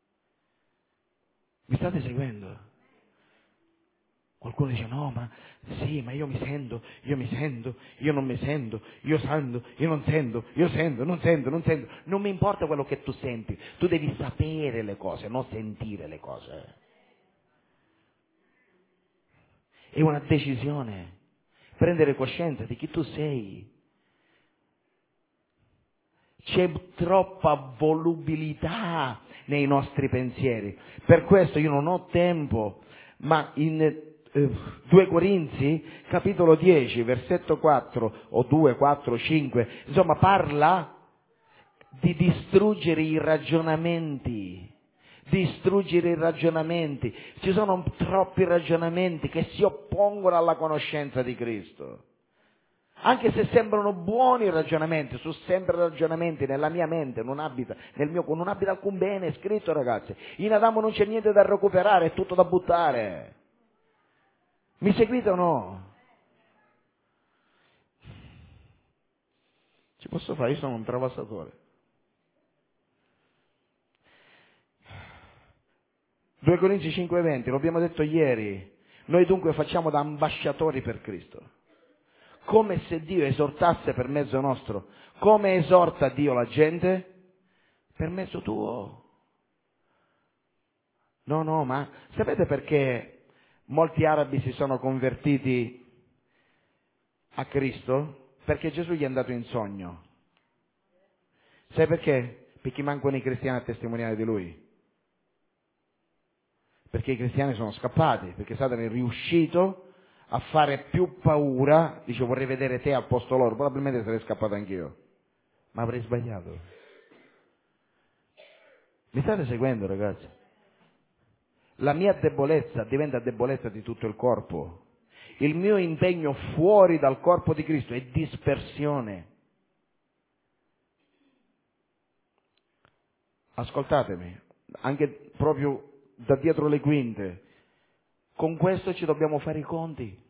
Mi state seguendo? Qualcuno dice: no, ma sì, ma io non mi sento, io non sento, io sento, non sento. Non mi importa quello che tu senti, tu devi sapere le cose, non sentire le cose. È una decisione, prendere coscienza di chi tu sei. C'è troppa volubilità nei nostri pensieri, per questo io non ho tempo, ma in 2 Corinzi, capitolo 10, versetto 4, o 2, 4, 5, insomma parla di distruggere i ragionamenti. Distruggere i ragionamenti. Ci sono troppi ragionamenti che si oppongono alla conoscenza di Cristo. Anche se sembrano buoni ragionamenti, sono sempre ragionamenti nella mia mente, non abita alcun bene, è scritto, ragazzi. In Adamo non c'è niente da recuperare, è tutto da buttare. Mi seguite o no? Ci posso fare? Io sono un travasatore. 2 Corinzi 5:20, lo abbiamo detto ieri. Noi dunque facciamo da ambasciatori per Cristo. Come se Dio esortasse per mezzo nostro. Come esorta Dio la gente? Per mezzo tuo. No, ma sapete perché molti arabi si sono convertiti a Cristo? Perché Gesù gli è andato in sogno. Sai perché? Perché mancano i cristiani a testimoniare di Lui. Perché i cristiani sono scappati, perché Satana è riuscito a fare più paura. Dice: vorrei vedere te al posto loro. Probabilmente sarei scappato anch'io, ma avrei sbagliato. Mi state seguendo, ragazzi? La mia debolezza diventa debolezza di tutto il corpo. Il mio impegno fuori dal corpo di Cristo è dispersione. Ascoltatemi, anche proprio da dietro le quinte, con questo ci dobbiamo fare i conti.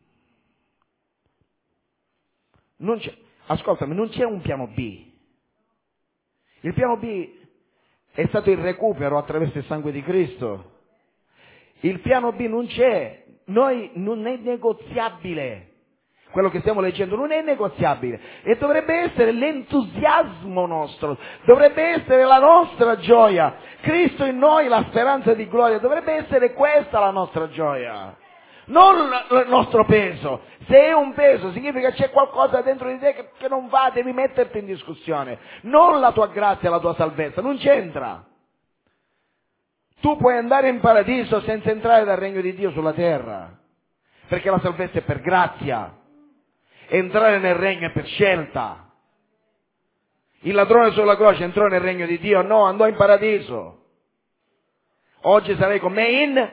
Ascoltami, non c'è un piano B. Il piano B è stato il recupero attraverso il sangue di Cristo. Il piano B non c'è, non è negoziabile. Quello che stiamo leggendo non è negoziabile e dovrebbe essere l'entusiasmo nostro, dovrebbe essere la nostra gioia. Cristo in noi, la speranza di gloria, dovrebbe essere questa la nostra gioia. non il nostro peso. Se è un peso significa che c'è qualcosa dentro di te che non va, devi metterti in discussione. Non la tua grazia, la tua salvezza, non c'entra. Tu puoi andare in paradiso senza entrare dal regno di Dio sulla terra, perché la salvezza è per grazia. Entrare nel regno è per scelta. Il ladrone sulla croce entrò nel regno di Dio? No, andò in paradiso. Oggi sarai con me in...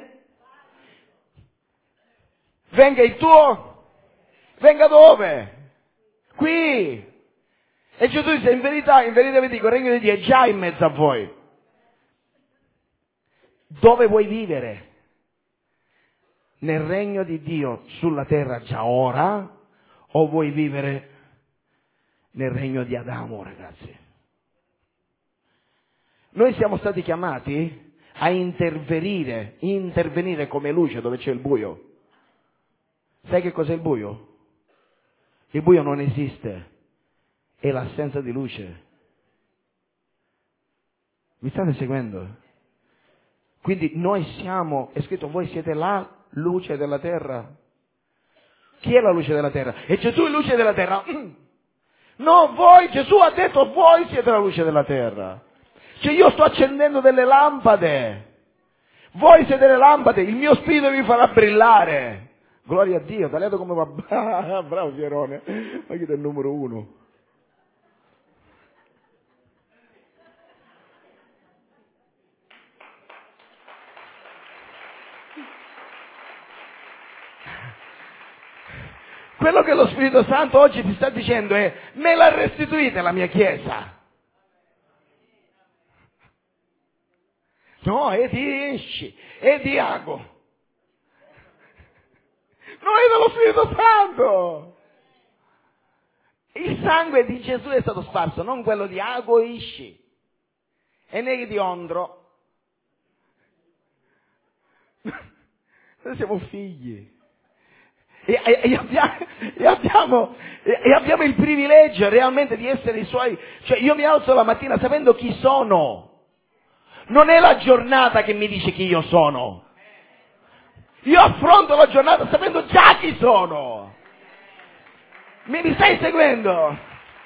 Venga il tuo? Venga dove? Qui. E Gesù dice, in verità vi dico, il regno di Dio è già in mezzo a voi. Dove vuoi vivere? Nel regno di Dio sulla terra già ora, o vuoi vivere nel regno di Adamo, ragazzi? Noi siamo stati chiamati a intervenire come luce dove c'è il buio. Sai che cos'è il buio? Il buio non esiste, è l'assenza di luce. Mi state seguendo? Quindi noi siamo, è scritto, voi siete la luce della terra. Chi è la luce della terra? E Gesù è luce della terra. No, voi, Gesù ha detto, voi siete la luce della terra. Cioè io sto accendendo delle lampade. Voi siete le lampade, il mio spirito vi farà brillare. Gloria a Dio, tagliato come va. Bravo Pierone, ma chi è il numero 1? Quello che lo Spirito Santo oggi ti sta dicendo è: me la restituite la mia chiesa? No, è di Esci, è di Ago. Non è dello Spirito Santo. Il sangue di Gesù è stato sparso, non quello di Ago e Isci. E neanche di Ondro. Noi siamo figli. E abbiamo il privilegio realmente di essere i suoi. Cioè io mi alzo la mattina sapendo chi sono. Non è la giornata che mi dice chi io sono. Io affronto la giornata sapendo già chi sono. Mi stai seguendo?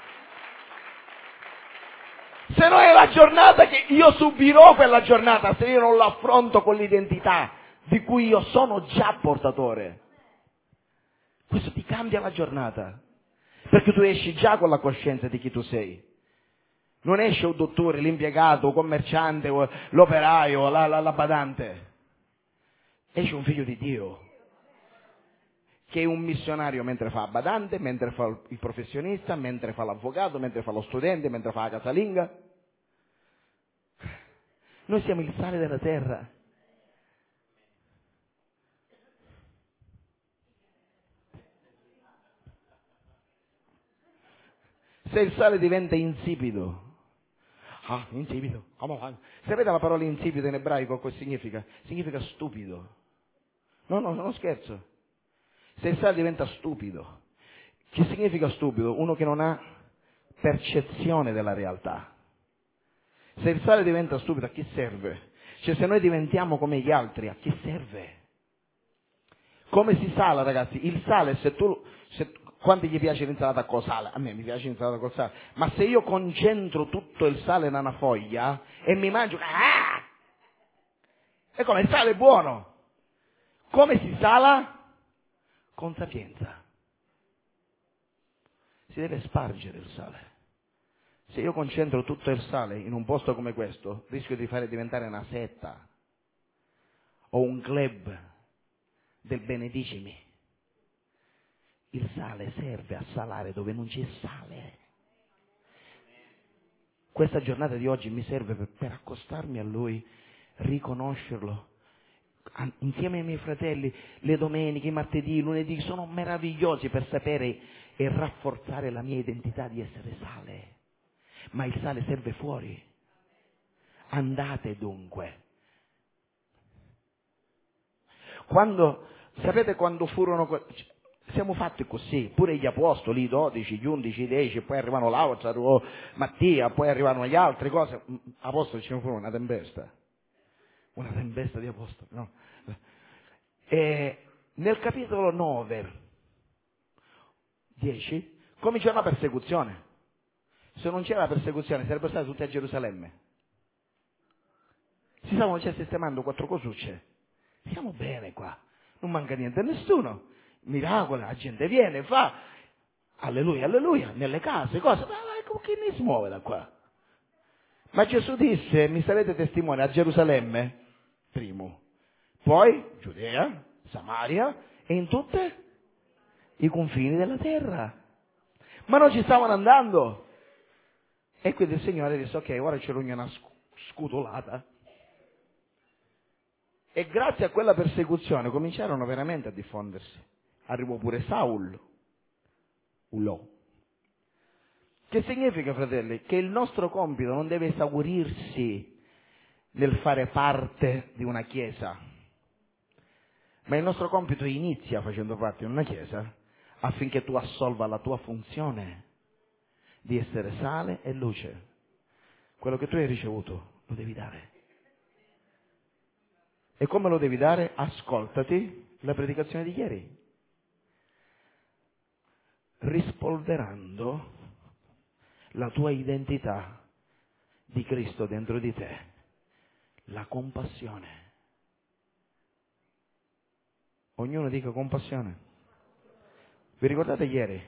Se no è la giornata che io subirò quella giornata se io non l'affronto con l'identità di cui io sono già portatore. Questo ti cambia la giornata, perché tu esci già con la coscienza di chi tu sei. Non esce un dottore, l'impiegato, un commerciante, l'operaio, la badante. Esce un figlio di Dio, che è un missionario mentre fa badante, mentre fa il professionista, mentre fa l'avvocato, mentre fa lo studente, mentre fa la casalinga. Noi siamo il sale della terra. Se il sale diventa insipido, insipido, sapete la parola insipido in ebraico cosa significa? Significa stupido. No, non scherzo. Se il sale diventa stupido, che significa stupido? Uno che non ha percezione della realtà. Se il sale diventa stupido, a chi serve? Cioè se noi diventiamo come gli altri, a chi serve? Come si sala, ragazzi? Il sale, quanti gli piace l'insalata col sale? A me mi piace l'insalata col sale. Ma se io concentro tutto il sale in una foglia e mi mangio... E come il sale è buono. Come si sala? Con sapienza. Si deve spargere il sale. Se io concentro tutto il sale in un posto come questo, rischio di fare diventare una setta o un club del benedicimi. Il sale serve a salare dove non c'è sale. Questa giornata di oggi mi serve per accostarmi a Lui, riconoscerlo. Insieme ai miei fratelli, le domeniche, i martedì, i lunedì sono meravigliosi per sapere e rafforzare la mia identità di essere sale. Ma il sale serve fuori. Andate dunque. Sapete quando furono... Siamo fatti così, pure gli apostoli, i 12, gli 11, i 10, poi arrivano Lazzaro, Mattia, poi arrivano gli altri cose. Apostoli ce ne furono una tempesta di apostoli, no? E nel capitolo 9, 10, comincia una persecuzione. Se non c'era la persecuzione sarebbero stati tutti a Gerusalemme. Si stavano già sistemando 4 cosucce. Stiamo bene qua, non manca niente a nessuno. Miracoli, la gente viene, fa alleluia, alleluia, nelle case, cose. Ma chi ne si muove da qua? Ma Gesù disse, mi sarete testimoni a Gerusalemme, primo, poi Giudea, Samaria e in tutti i confini della terra. Ma non ci stavano andando. E quindi il Signore disse, ok, ora c'è una scutolata. E grazie a quella persecuzione cominciarono veramente a diffondersi. Arrivò pure Saulo. Che significa, fratelli? Che il nostro compito non deve esaurirsi nel fare parte di una chiesa, ma il nostro compito inizia facendo parte di una chiesa affinché tu assolva la tua funzione di essere sale e luce. Quello che tu hai ricevuto lo devi dare. E come lo devi dare? Ascoltati la predicazione di ieri, rispolverando la tua identità di Cristo dentro di te, la compassione. Ognuno dica compassione. Vi ricordate ieri?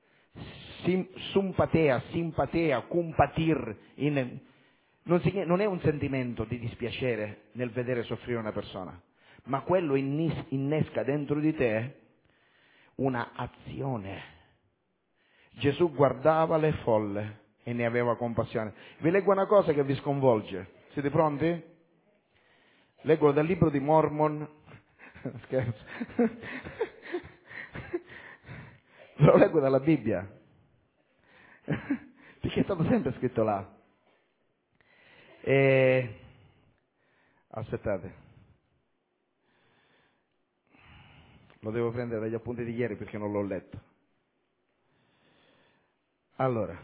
Simpatia, compatir, non è un sentimento di dispiacere nel vedere soffrire una persona, ma quello innesca dentro di te una azione. Gesù guardava le folle e ne aveva compassione. Vi leggo una cosa che vi sconvolge. Siete pronti? Leggo dal libro di Mormon. Scherzo. Lo leggo dalla Bibbia. Perché è stato sempre scritto là. Aspettate. Lo devo prendere dagli appunti di ieri perché non l'ho letto. Allora,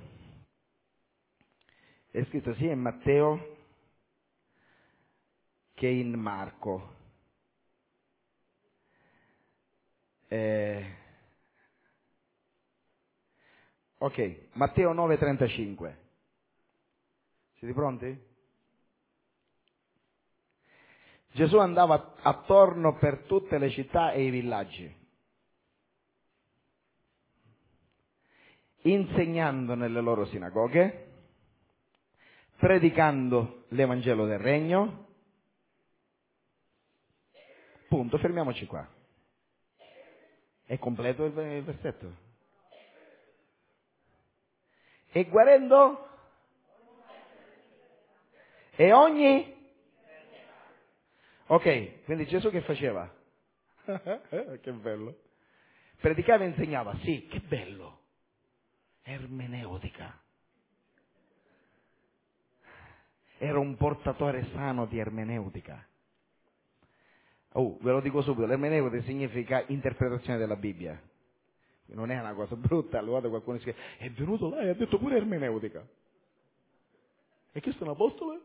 è scritto sia in Matteo che in Marco. Ok, Matteo 9,35. Siete pronti? Gesù andava attorno per tutte le città e i villaggi, insegnando nelle loro sinagoghe, predicando l'Evangelo del Regno. Punto, fermiamoci qua. È completo il versetto. E guarendo? E ogni? Ok, quindi Gesù che faceva? Che bello. Predicava e insegnava, sì, che bello. Ermeneutica. Era un portatore sano di ermeneutica. Ve lo dico subito, l'ermeneutica significa interpretazione della Bibbia. Non è una cosa brutta, allora qualcuno dice, è venuto là e ha detto pure ermeneutica. E questo è un apostolo?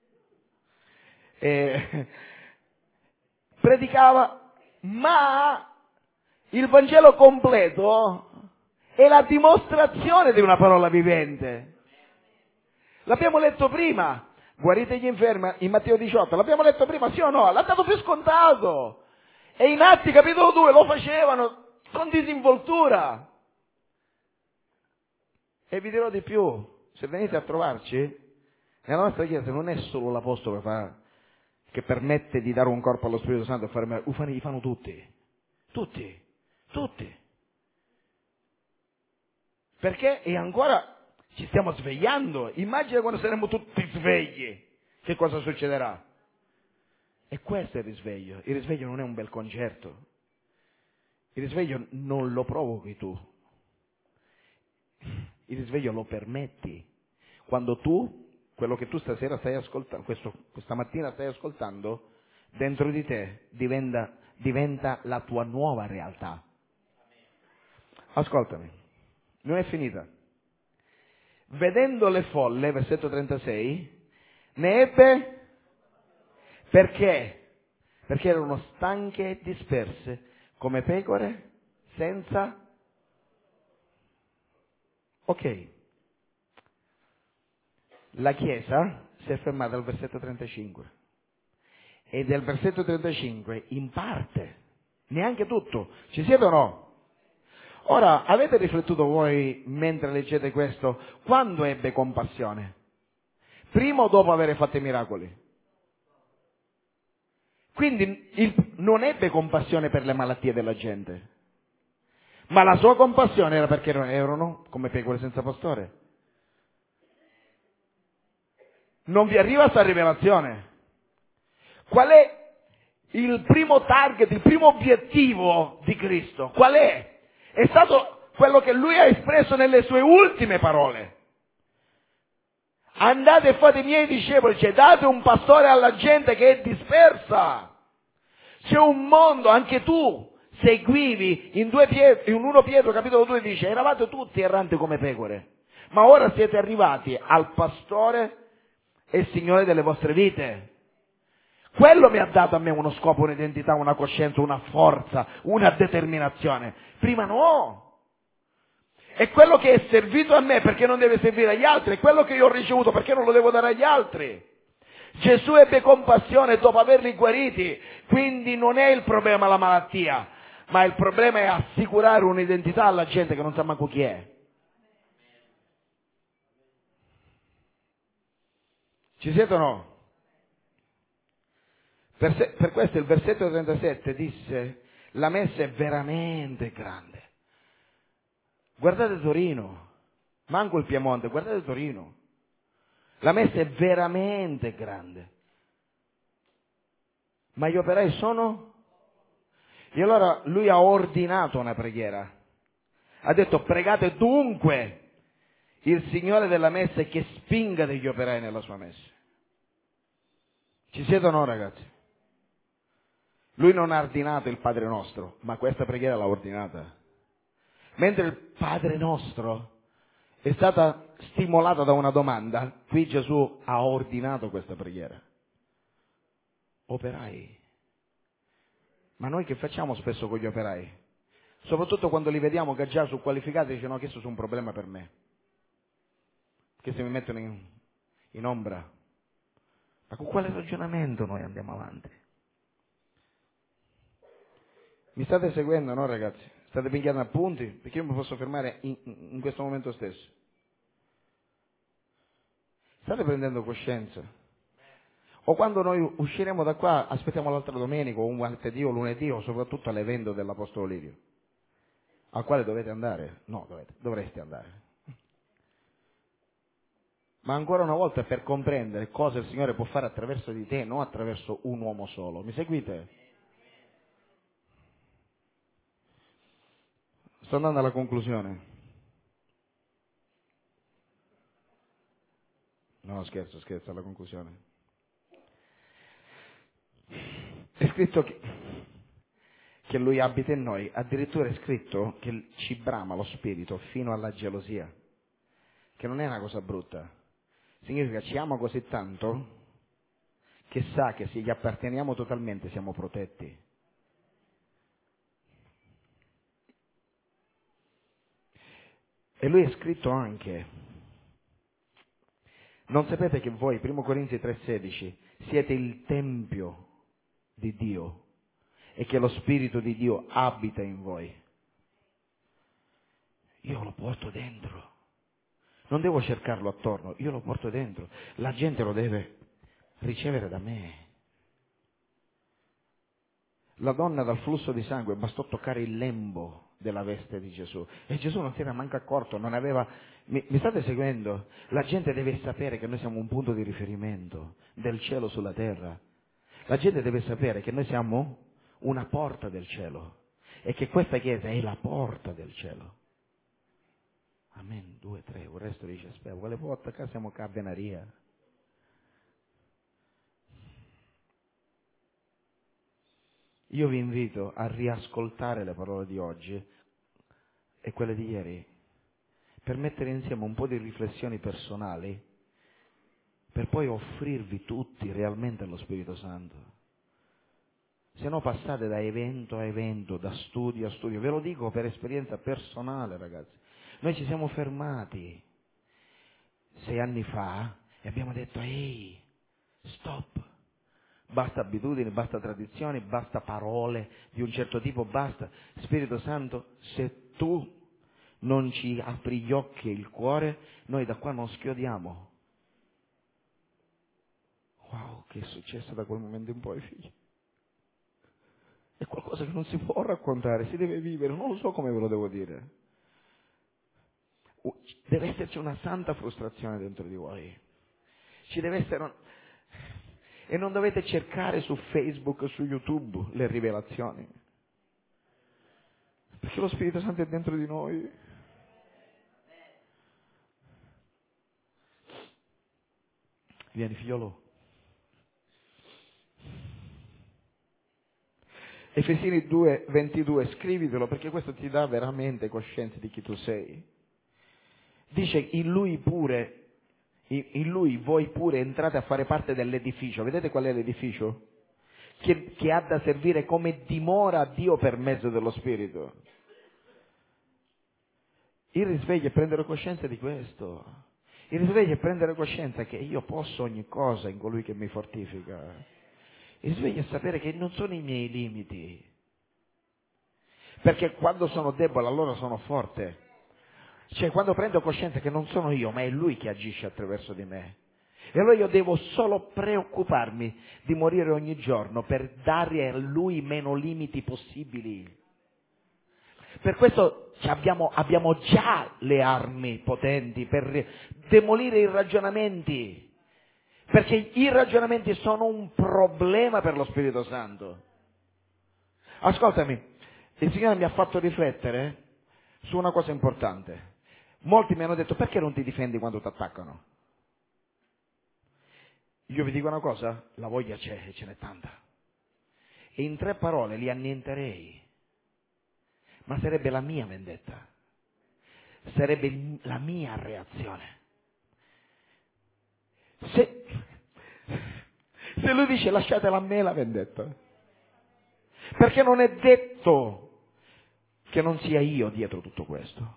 Predicava, ma il Vangelo completo è la dimostrazione di una parola vivente. L'abbiamo letto prima, guarite gli infermi in Matteo 18, l'abbiamo letto prima, sì o no? L'ha dato più scontato. E in Atti capitolo 2 lo facevano con disinvoltura. E vi dirò di più, se venite a trovarci, nella nostra chiesa non è solo l'apostolo che permette di dare un corpo allo Spirito Santo e fare miracoli, li fanno tutti. Perché? E ancora ci stiamo svegliando. Immagina quando saremo tutti svegli, che cosa succederà? E questo è il risveglio. Il risveglio non è un bel concerto. Il risveglio non lo provochi tu. Il risveglio lo permetti. Quando quello che tu stasera stai ascoltando, questa mattina stai ascoltando, dentro di te diventa la tua nuova realtà. Ascoltami, non è finita. Vedendo le folle, versetto 36, ne ebbe perché? Perché erano stanche e disperse, come pecore senza... Ok. La Chiesa si è fermata al versetto 35. E del versetto 35 in parte, neanche tutto. Ci siete o no? Ora, avete riflettuto voi mentre leggete questo, quando ebbe compassione? Prima o dopo aver fatto i miracoli? Quindi non ebbe compassione per le malattie della gente, ma la sua compassione era perché erano come pecore senza pastore. Non vi arriva questa rivelazione? Qual è il primo target, il primo obiettivo di Cristo? Qual è? È stato quello che lui ha espresso nelle sue ultime parole. Andate e fate i miei discepoli, cioè date un pastore alla gente che è dispersa. C'è un mondo, anche tu seguivi in 1 Pietro capitolo 2 dice, eravate tutti erranti come pecore, ma ora siete arrivati al pastore e Signore delle vostre vite. Quello mi ha dato a me uno scopo, un'identità, una coscienza, una forza, una determinazione. Prima no. È quello che è servito a me perché non deve servire agli altri, è quello che io ho ricevuto perché non lo devo dare agli altri. Gesù ebbe compassione dopo averli guariti, quindi non è il problema la malattia, ma il problema è assicurare un'identità alla gente che non sa manco chi è. Ci siete o no? Per questo il versetto 37 disse, la messa è veramente grande. Guardate Torino, manco il Piemonte, guardate Torino. La messa è veramente grande. Ma gli operai sono? E allora lui ha ordinato una preghiera. Ha detto, pregate dunque il Signore della messa che spinga degli operai nella sua messa. Ci siete o no, ragazzi? Lui non ha ordinato il Padre nostro, ma questa preghiera l'ha ordinata. Mentre il Padre nostro è stata stimolata da una domanda, qui Gesù ha ordinato questa preghiera. Operai. Ma noi che facciamo spesso con gli operai? Soprattutto quando li vediamo che già sono qualificati, dicono che questo è un problema per me. Che se mi mettono in ombra. Ma con quale ragionamento noi andiamo avanti? Mi state seguendo, no ragazzi? State pigliando appunti? Perché io mi posso fermare in questo momento stesso. State prendendo coscienza? O quando noi usciremo da qua, aspettiamo l'altra domenica, o un martedì o lunedì, o soprattutto all'evento dell'Apostolo Livio, al quale dovete andare? No, dovreste andare. Ma ancora una volta per comprendere cosa il Signore può fare attraverso di te, non attraverso un uomo solo. Mi seguite? Sto andando alla conclusione. No, scherzo, alla conclusione. È scritto che Lui abita in noi, addirittura è scritto che ci brama lo spirito fino alla gelosia, che non è una cosa brutta. Significa ci ama così tanto che sa che se gli apparteniamo totalmente siamo protetti. E lui è scritto anche, non sapete che voi, 1 Corinzi 3,16, siete il tempio di Dio e che lo Spirito di Dio abita in voi? Io lo porto dentro, non devo cercarlo attorno, io lo porto dentro, la gente lo deve ricevere da me. La donna dal flusso di sangue bastò toccare il lembo della veste di Gesù e Gesù non si era manco accorto, non aveva... Mi state seguendo? La gente deve sapere che noi siamo un punto di riferimento del cielo sulla terra. La gente deve sapere che noi siamo una porta del cielo e che questa chiesa è la porta del cielo. Amen, 2, 3, il resto dice, aspetta, quale porta? Qua siamo a Venaria. Io vi invito a riascoltare le parole di oggi e quelle di ieri, per mettere insieme un po' di riflessioni personali, per poi offrirvi tutti realmente allo Spirito Santo. Se no passate da evento a evento, da studio a studio. Ve lo dico per esperienza personale, ragazzi. Noi ci siamo fermati 6 anni fa e abbiamo detto, ehi, stop. Basta abitudini, basta tradizioni, basta parole di un certo tipo, basta. Spirito Santo, se tu non ci apri gli occhi e il cuore, noi da qua non schiodiamo. Wow, che è successo da quel momento in poi, figli? È qualcosa che non si può raccontare, si deve vivere, non lo so come ve lo devo dire. Deve esserci una santa frustrazione dentro di voi. Ci deve essere E non dovete cercare su Facebook o su YouTube le rivelazioni. Perché lo Spirito Santo è dentro di noi. Vieni, figliolo. Efesini 2:22, scrivitelo perché questo ti dà veramente coscienza di chi tu sei. Dice, in lui voi pure entrate a fare parte dell'edificio. Vedete qual è l'edificio? Che ha da servire come dimora a Dio per mezzo dello Spirito. Il risveglio è prendere coscienza di questo. Il risveglio è prendere coscienza che io posso ogni cosa in colui che mi fortifica. Il risveglio è sapere che non sono i miei limiti. Perché quando sono debole allora sono forte. Cioè quando prendo coscienza che non sono io ma è lui che agisce attraverso di me. E allora io devo solo preoccuparmi di morire ogni giorno per dare a lui meno limiti possibili. Per questo abbiamo già le armi potenti per demolire i ragionamenti. Perché i ragionamenti sono un problema per lo Spirito Santo. Ascoltami, il Signore mi ha fatto riflettere su una cosa importante. Molti mi hanno detto, perché non ti difendi quando ti attaccano? Io vi dico una cosa, la voglia c'è e ce n'è tanta. E in 3 parole li annienterei. Ma sarebbe la mia vendetta. Sarebbe la mia reazione. Se lui dice lasciatela a me la vendetta. Perché non è detto che non sia io dietro tutto questo.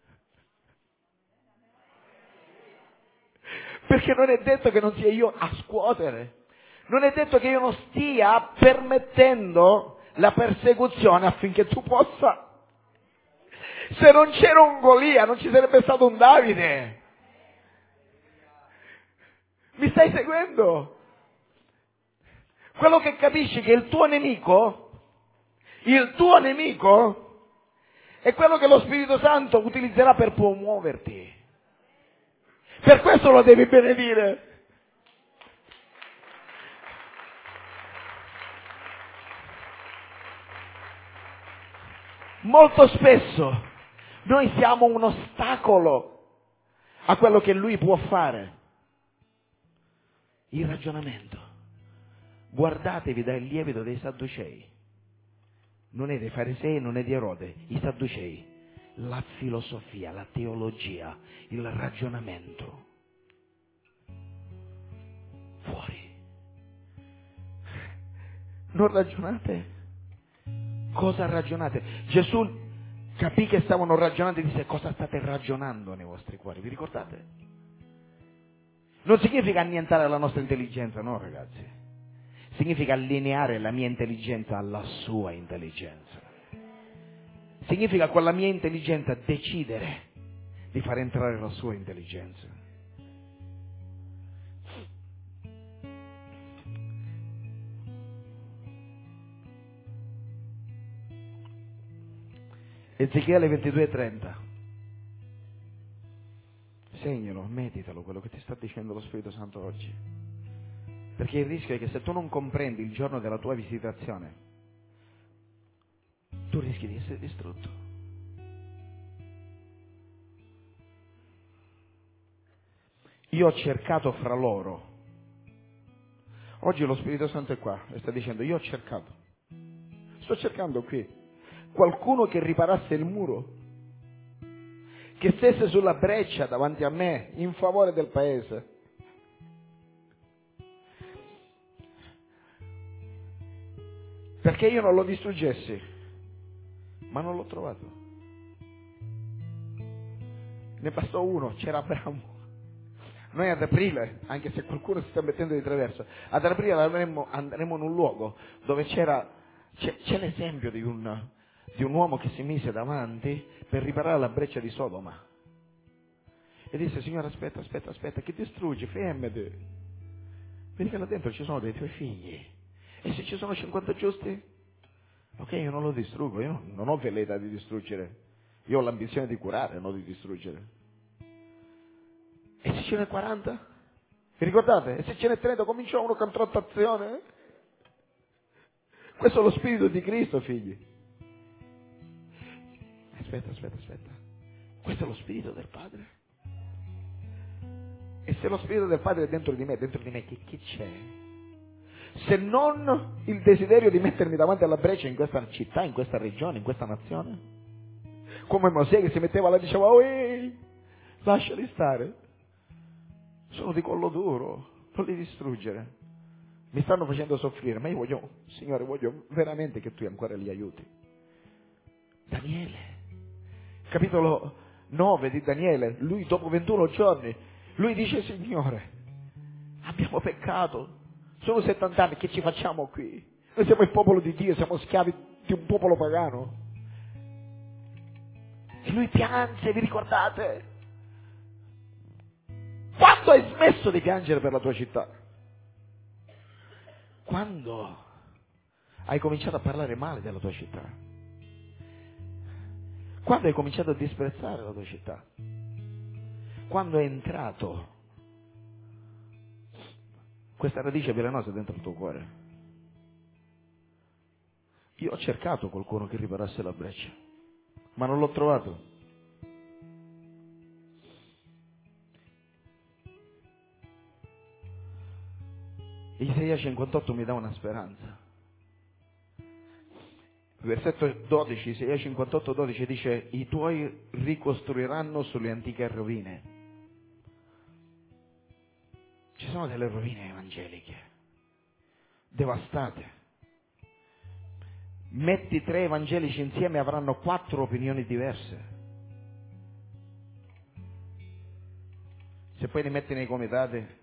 Perché non è detto che non sia io a scuotere. Non è detto che io non stia permettendo la persecuzione affinché tu possa. Se non c'era un Golia non ci sarebbe stato un Davide. Mi stai seguendo? Quello che capisci che il tuo nemico è quello che lo Spirito Santo utilizzerà per promuoverti. Per questo lo devi benedire. Molto spesso noi siamo un ostacolo a quello che lui può fare. Il ragionamento. Guardatevi dal lievito dei Sadducei. Non è dei Farisei, non è di Erode, i Sadducei. La filosofia, la teologia, il ragionamento. Fuori. Non ragionate? Cosa ragionate? Gesù capì che stavano ragionando e disse, cosa state ragionando nei vostri cuori? Vi ricordate? Non significa annientare la nostra intelligenza, no ragazzi. Significa allineare la mia intelligenza alla sua intelligenza. Significa con la mia intelligenza decidere di far entrare la sua intelligenza. Ezechiele 22:30. Segnalo, meditalo quello che ti sta dicendo lo Spirito Santo oggi. Perché il rischio è che se tu non comprendi il giorno della tua visitazione, tu rischi di essere distrutto. Io ho cercato fra loro. Oggi lo Spirito Santo è qua e sta dicendo, io ho cercato. Sto cercando qui qualcuno che riparasse il muro, che stesse sulla breccia davanti a me in favore del paese. perché io non lo distruggessi, ma non l'ho trovato. Ne bastò uno, c'era Abramo. Noi ad aprile, anche se qualcuno si sta mettendo di traverso, ad aprile andremo in un luogo dove c'è l'esempio di un uomo che si mise davanti per riparare la breccia di Sodoma. E disse: Signore, aspetta, che distruggi, fermati. Vedi che là dentro ci sono dei tuoi figli. E se ci sono 50 giusti? Ok, io non lo distruggo, io non ho velleità di distruggere. Io ho l'ambizione di curare, non di distruggere. E se ce n'è 40? Vi ricordate? E se ce n'è 30 comincia una contrattazione? Questo è lo spirito di Cristo, figli. Aspetta. Questo è lo spirito del Padre. E se lo spirito del Padre è dentro di me chi c'è? Se non il desiderio di mettermi davanti alla breccia in questa città, in questa regione, in questa nazione? Come Mosè che si metteva là e diceva: "Oi, lasciali stare. Sono di collo duro, non li distruggere. Mi stanno facendo soffrire, ma io Signore, voglio veramente che tu ancora li aiuti." Daniele, capitolo 9 di Daniele, lui dopo 21 giorni, lui dice: Signore, abbiamo peccato, sono 70 anni, che ci facciamo qui? Noi siamo il popolo di Dio, siamo schiavi di un popolo pagano. E lui piange, vi ricordate? Quando hai smesso di piangere per la tua città? Quando hai cominciato a parlare male della tua città? Quando hai cominciato a disprezzare la tua città? Quando è entrato questa radice velenosa dentro il tuo cuore? Io ho cercato qualcuno che riparasse la breccia, ma non l'ho trovato. Isaia 58 mi dà una speranza. Versetto 12, Isaia 58, 12 dice: i tuoi ricostruiranno sulle antiche rovine. Ci sono delle rovine evangeliche devastate. Metti 3 evangelici insieme e avranno 4 opinioni diverse. Se poi li metti nei comitati.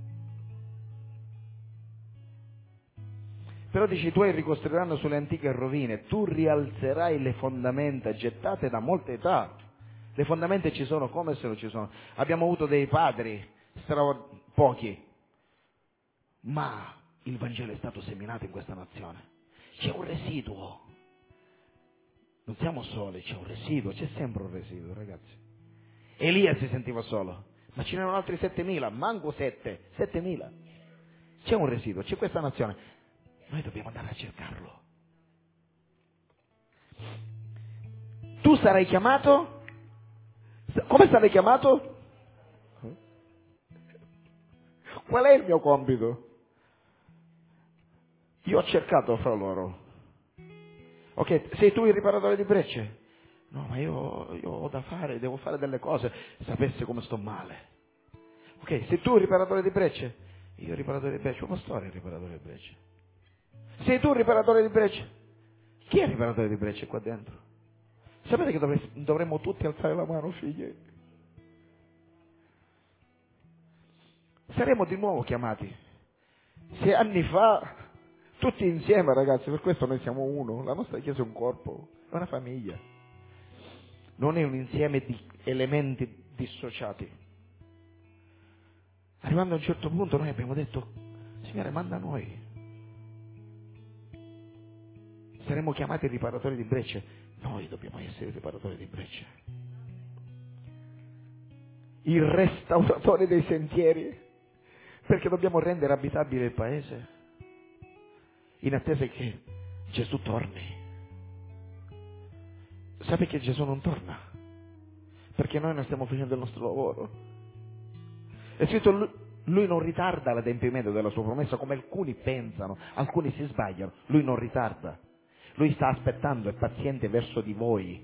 Però dice: i tuoi ricostruiranno sulle antiche rovine, tu rialzerai le fondamenta gettate da molte età. Le fondamenta ci sono come se non ci sono. Abbiamo avuto dei padri, pochi, ma il Vangelo è stato seminato in questa nazione. C'è un residuo. Non siamo soli, c'è un residuo, c'è sempre un residuo, ragazzi. Elia si sentiva solo, ma ce n'erano altri 7.000, manco 7.000. C'è un residuo, c'è questa nazione. Noi dobbiamo andare a cercarlo. Tu sarai chiamato? Come sarai chiamato? Qual è il mio compito? Io ho cercato fra loro. Ok, sei tu il riparatore di brecce? No, ma io ho da fare, devo fare delle cose. Sapessi come sto male. Ok, sei tu il riparatore di brecce? Io il riparatore di brecce, un pastore il riparatore di brecce. Sei tu il riparatore di brecce? Chi è il riparatore di brecce qua dentro? Sapete che dovremmo tutti alzare la mano, figli? Saremo di nuovo chiamati. 6 anni fa, tutti insieme, ragazzi, per questo noi siamo uno. La nostra chiesa è un corpo, è una famiglia. Non è un insieme di elementi dissociati. Arrivando a un certo punto noi abbiamo detto: Signore, manda noi. Saremo chiamati riparatori di brecce. Noi dobbiamo essere riparatori di brecce. Il restauratore dei sentieri, perché dobbiamo rendere abitabile il paese in attesa che Gesù torni. Sapete che Gesù non torna? Perché noi non stiamo facendo il nostro lavoro. È scritto: lui non ritarda l'adempimento della sua promessa come alcuni pensano, alcuni si sbagliano. Lui non ritarda. Lui sta aspettando, è paziente verso di voi.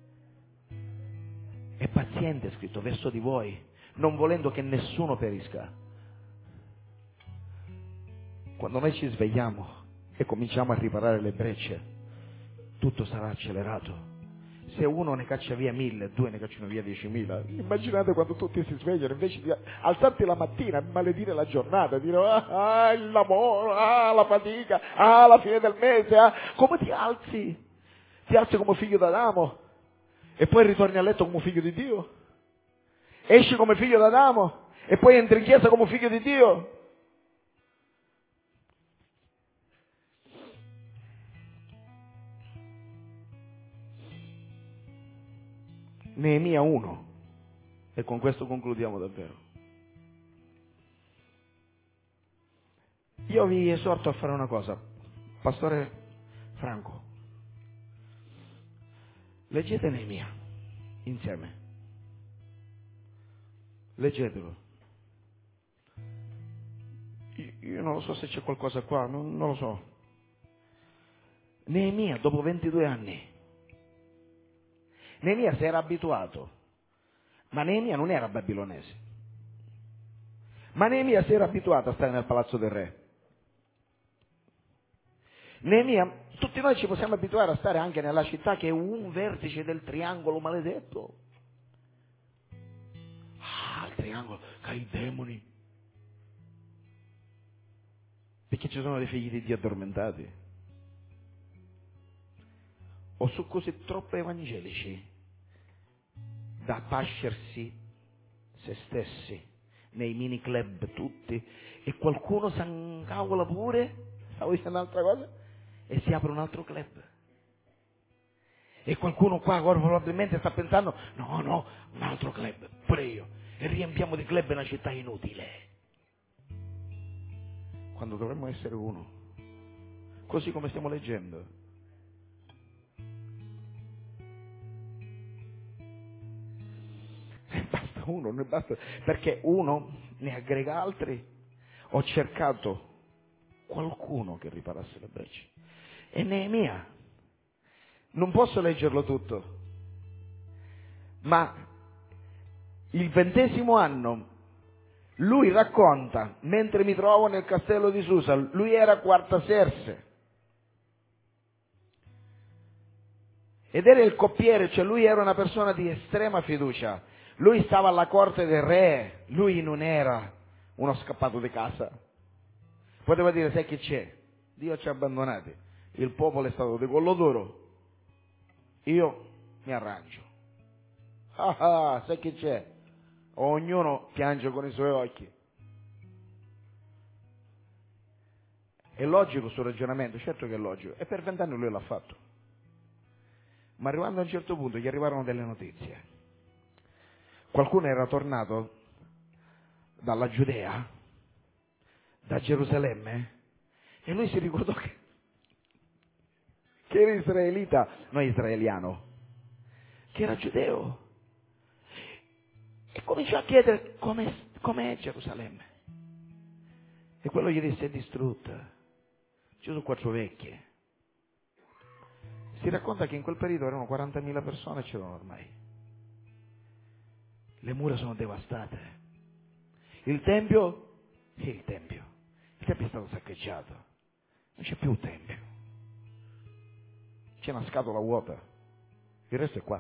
È paziente, è scritto, verso di voi, non volendo che nessuno perisca. Quando noi ci svegliamo, e cominciamo a riparare le brecce, tutto sarà accelerato. Se uno ne caccia via 1000, due ne cacciano via 10.000. Immaginate quando tutti si svegliano, invece di alzarti la mattina e maledire la giornata, dire il lavoro, la fatica, la fine del mese, come ti alzi? Ti alzi come figlio d'Adamo e poi ritorni a letto come figlio di Dio. Esci come figlio d'Adamo e poi entri in chiesa come figlio di Dio. Neemia 1, e con questo concludiamo davvero. Io vi esorto a fare una cosa, Pastore Franco, leggete Neemia insieme, leggetelo. Io non lo so se c'è qualcosa qua, non lo so. Neemia dopo 22 anni, Neemia si era abituato, ma Neemia non era babilonese, ma Neemia si era abituato a stare nel palazzo del re. Neemia, tutti noi ci possiamo abituare a stare anche nella città che è un vertice del triangolo maledetto. Il triangolo, che ha i demoni. Perché ci sono dei figli di Dio addormentati. O su cose troppo evangelici da pascersi se stessi nei mini club tutti, e qualcuno si incavola pure, stavo dicendo un'altra cosa, e si apre un altro club. E qualcuno qua probabilmente sta pensando, no, un altro club, pure io, e riempiamo di club una città inutile, quando dovremmo essere uno, così come stiamo leggendo. Ne basta uno, ne basta, perché uno ne aggrega altri. Ho cercato qualcuno che riparasse le brecce. E Neemia, non posso leggerlo tutto, ma il 20° anno lui racconta, mentre mi trovo nel castello di Susa, lui era quartaserse ed era il coppiere, cioè lui era una persona di estrema fiducia, lui stava alla corte del re, lui non era uno scappato di casa. Poteva dire, sai che c'è? Dio ci ha abbandonati, il popolo è stato di collo duro, io mi arrangio. Sai che c'è? Ognuno piange con i suoi occhi. È logico il suo ragionamento, certo che è logico, e per 20 anni lui l'ha fatto. Ma arrivando a un certo punto gli arrivarono delle notizie. Qualcuno era tornato dalla Giudea, da Gerusalemme, e lui si ricordò che era israelita, non israeliano, che era giudeo, e cominciò a chiedere com'è Gerusalemme, e quello gli disse: è distrutta, ci sono 4 vecchie. Si racconta che in quel periodo erano 40.000 persone, c'erano ormai, le mura sono devastate, il tempio è stato saccheggiato, non c'è più un tempio, c'è una scatola vuota, il resto è qua.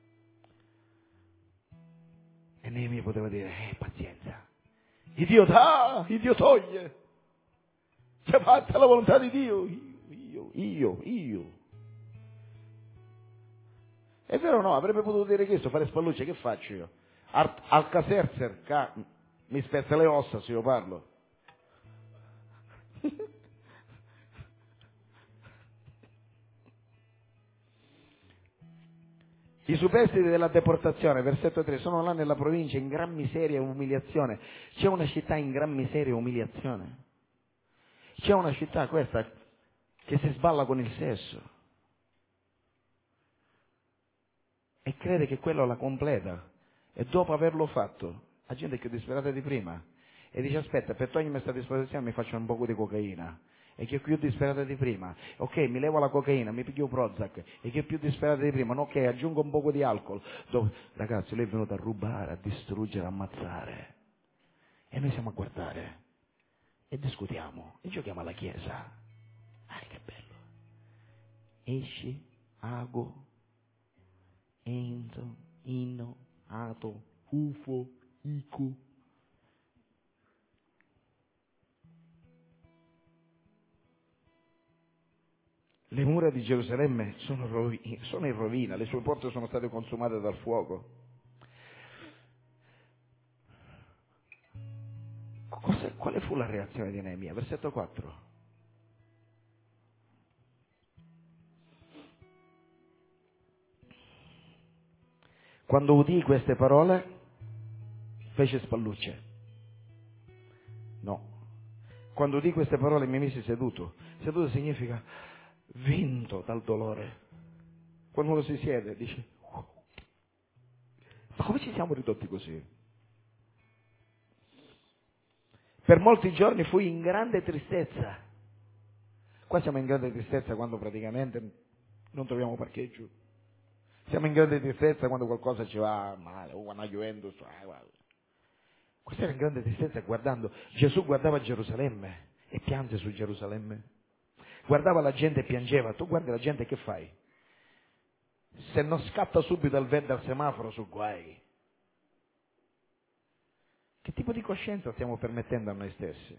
E Neemia poteva dire: pazienza, il Dio dà, il Dio toglie, c'è fatta la volontà di Dio, io. È vero o no? Avrebbe potuto dire questo, fare spallucce, che faccio io? Al caserzer, mi spezza le ossa se io parlo. I superstiti della deportazione, versetto 3, sono là nella provincia in gran miseria e umiliazione. C'è una città in gran miseria e umiliazione? C'è una città, questa, che si sballa con il sesso e crede che quello la completa, e dopo averlo fatto la gente è più disperata di prima e dice: aspetta, per togliermi questa disposizione mi faccio un po' di cocaina, e che è più disperata di prima. Ok, mi levo la cocaina, mi piglio Prozac, e che è più disperata di prima. No, ok, aggiungo un po' di alcol. Ragazzi, lei è venuto a rubare, a distruggere, a ammazzare, e noi siamo a guardare e discutiamo e giochiamo alla chiesa. esci, ago, ento, inno, ato, ufo, ico. Le mura di Gerusalemme sono in rovina, le sue porte sono state consumate dal fuoco. Quale fu la reazione di Neemia? Versetto 4. Quando udì queste parole, fece spallucce. No. Quando udì queste parole mi misi seduto. Seduto significa vinto dal dolore. Quando uno si siede dice, wow, ma come ci siamo ridotti così? Per molti giorni fui in grande tristezza. Qua siamo in grande tristezza quando praticamente non troviamo parcheggio. Siamo in grande tristezza quando qualcosa ci va male, o quando la Juventus, guarda. Questa era in grande tristezza guardando. Gesù guardava Gerusalemme e piange su Gerusalemme. Guardava la gente e piangeva. Tu guardi la gente, che fai? Se non scatta subito al verde al semaforo, su guai. Che tipo di coscienza stiamo permettendo a noi stessi?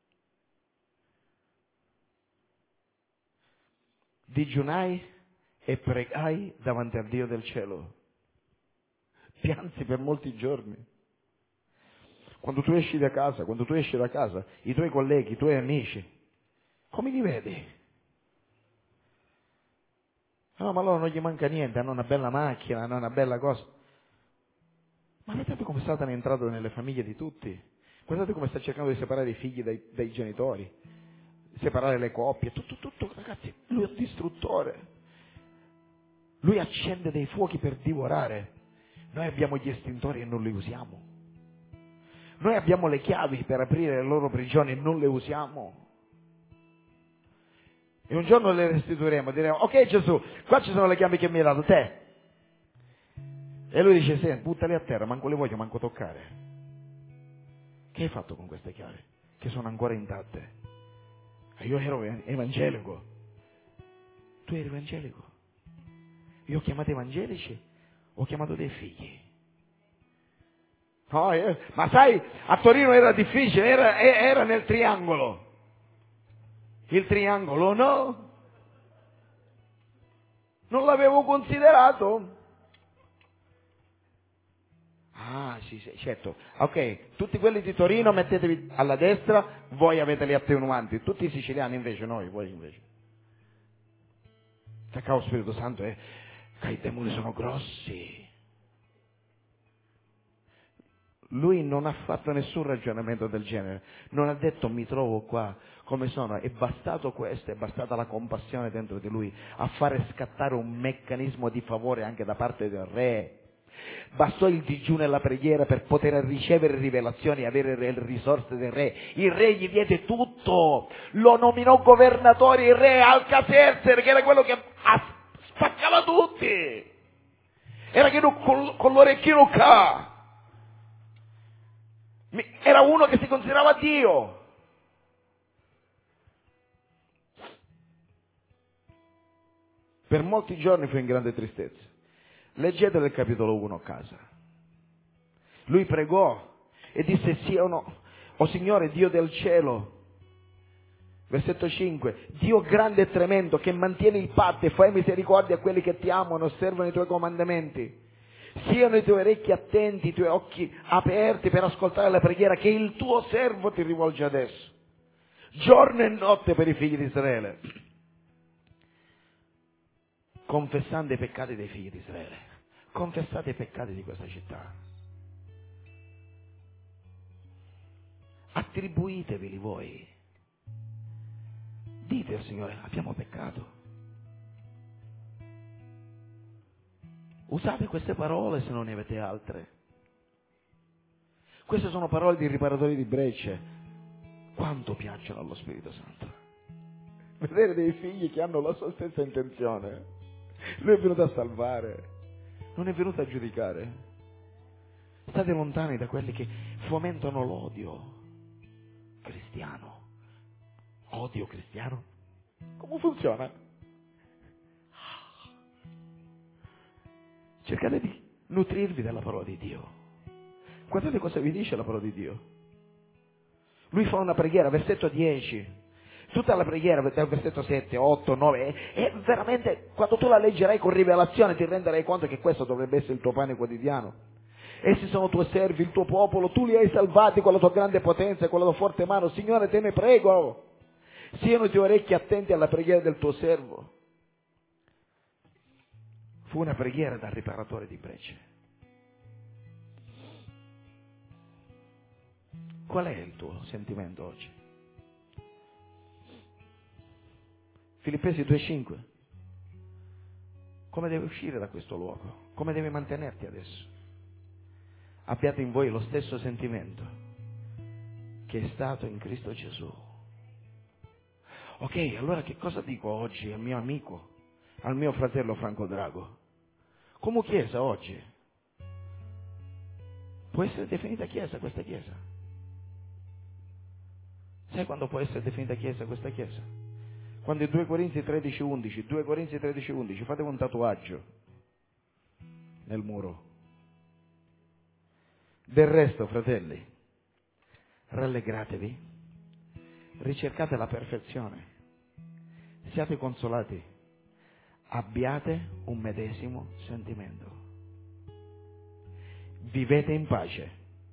Digiunai e pregai davanti al Dio del cielo. Piansi per molti giorni. Quando tu esci da casa, i tuoi colleghi, i tuoi amici, come li vedi? No, ma loro non gli manca niente, hanno una bella macchina, hanno una bella cosa. Ma guardate come Satana è entrato nelle famiglie di tutti. Guardate come sta cercando di separare i figli dai genitori, separare le coppie, tutto, ragazzi, lui è un distruttore. Lui accende dei fuochi per divorare. Noi abbiamo gli estintori e non li usiamo. Noi abbiamo le chiavi per aprire le loro prigioni e non le usiamo. E un giorno le restituiremo, diremo, ok Gesù, qua ci sono le chiavi che mi hai dato te. E lui dice, sì, buttale a terra, manco le voglio manco toccare. Che hai fatto con queste chiavi? Che sono ancora intatte. Io ero evangelico. Tu eri evangelico. Io ho chiamato evangelici, ho chiamato dei figli. No, ma sai, a Torino era difficile, era nel triangolo. Il triangolo no. Non l'avevo considerato. Ah, sì, certo. Ok, tutti quelli di Torino mettetevi alla destra, voi avete le attenuanti. Tutti i siciliani invece, voi invece. Cacao Spirito Santo che i demoni sono grossi. Lui non ha fatto nessun ragionamento del genere. Non ha detto mi trovo qua come sono. È bastato questo, è bastata la compassione dentro di lui a fare scattare un meccanismo di favore anche da parte del re. Bastò il digiuno e la preghiera per poter ricevere rivelazioni e avere le risorse del re. Il re gli diede tutto, lo nominò governatore, il re Alcaserser, che era quello che spaccava tutti, era che con l'orecchino qua, era uno che si considerava Dio. Per molti giorni fu in grande tristezza. Leggete il capitolo 1 a casa. Lui pregò e disse sì o no, o Signore Dio del cielo. Versetto 5, Dio grande e tremendo che mantieni il patto e fai misericordia a quelli che ti amano e osservano i tuoi comandamenti. Siano i tuoi orecchi attenti, i tuoi occhi aperti per ascoltare la preghiera che il tuo servo ti rivolge adesso. Giorno e notte per i figli di Israele. Confessando i peccati dei figli di Israele. Confessate i peccati di questa città. Attribuiteveli voi. Dite al Signore, abbiamo peccato. Usate queste parole se non ne avete altre. Queste sono parole di riparatori di brecce. Quanto piacciono allo Spirito Santo. Vedere dei figli che hanno la sua stessa intenzione. Lui è venuto a salvare, non è venuto a giudicare. State lontani da quelli che fomentano l'odio cristiano. Odio cristiano? Come funziona? Cercate di nutrirvi della parola di Dio. Guardate cosa vi dice la parola di Dio. Lui fa una preghiera, versetto 10. Tutta la preghiera, dal versetto 7, 8, 9, è veramente, quando tu la leggerai con rivelazione, ti renderai conto che questo dovrebbe essere il tuo pane quotidiano. Essi sono tuoi servi, il tuo popolo, tu li hai salvati con la tua grande potenza e con la tua forte mano. Signore, te ne prego, siano i tuoi orecchi attenti alla preghiera del tuo servo. Fu una preghiera dal riparatore di brecce. Qual è il tuo sentimento oggi? Filippesi 2,5. Come devi uscire da questo luogo? Come devi mantenerti adesso? Abbiate in voi lo stesso sentimento che è stato in Cristo Gesù. Ok, allora che cosa dico oggi al mio amico, al mio fratello Franco Drago? Come chiesa oggi? Può essere definita chiesa questa chiesa? Sai quando può essere definita chiesa questa chiesa? Quando in 2 Corinzi 13,11, fatevi un tatuaggio nel muro. Del resto, fratelli, rallegratevi, ricercate la perfezione, siate consolati, abbiate un medesimo sentimento, vivete in pace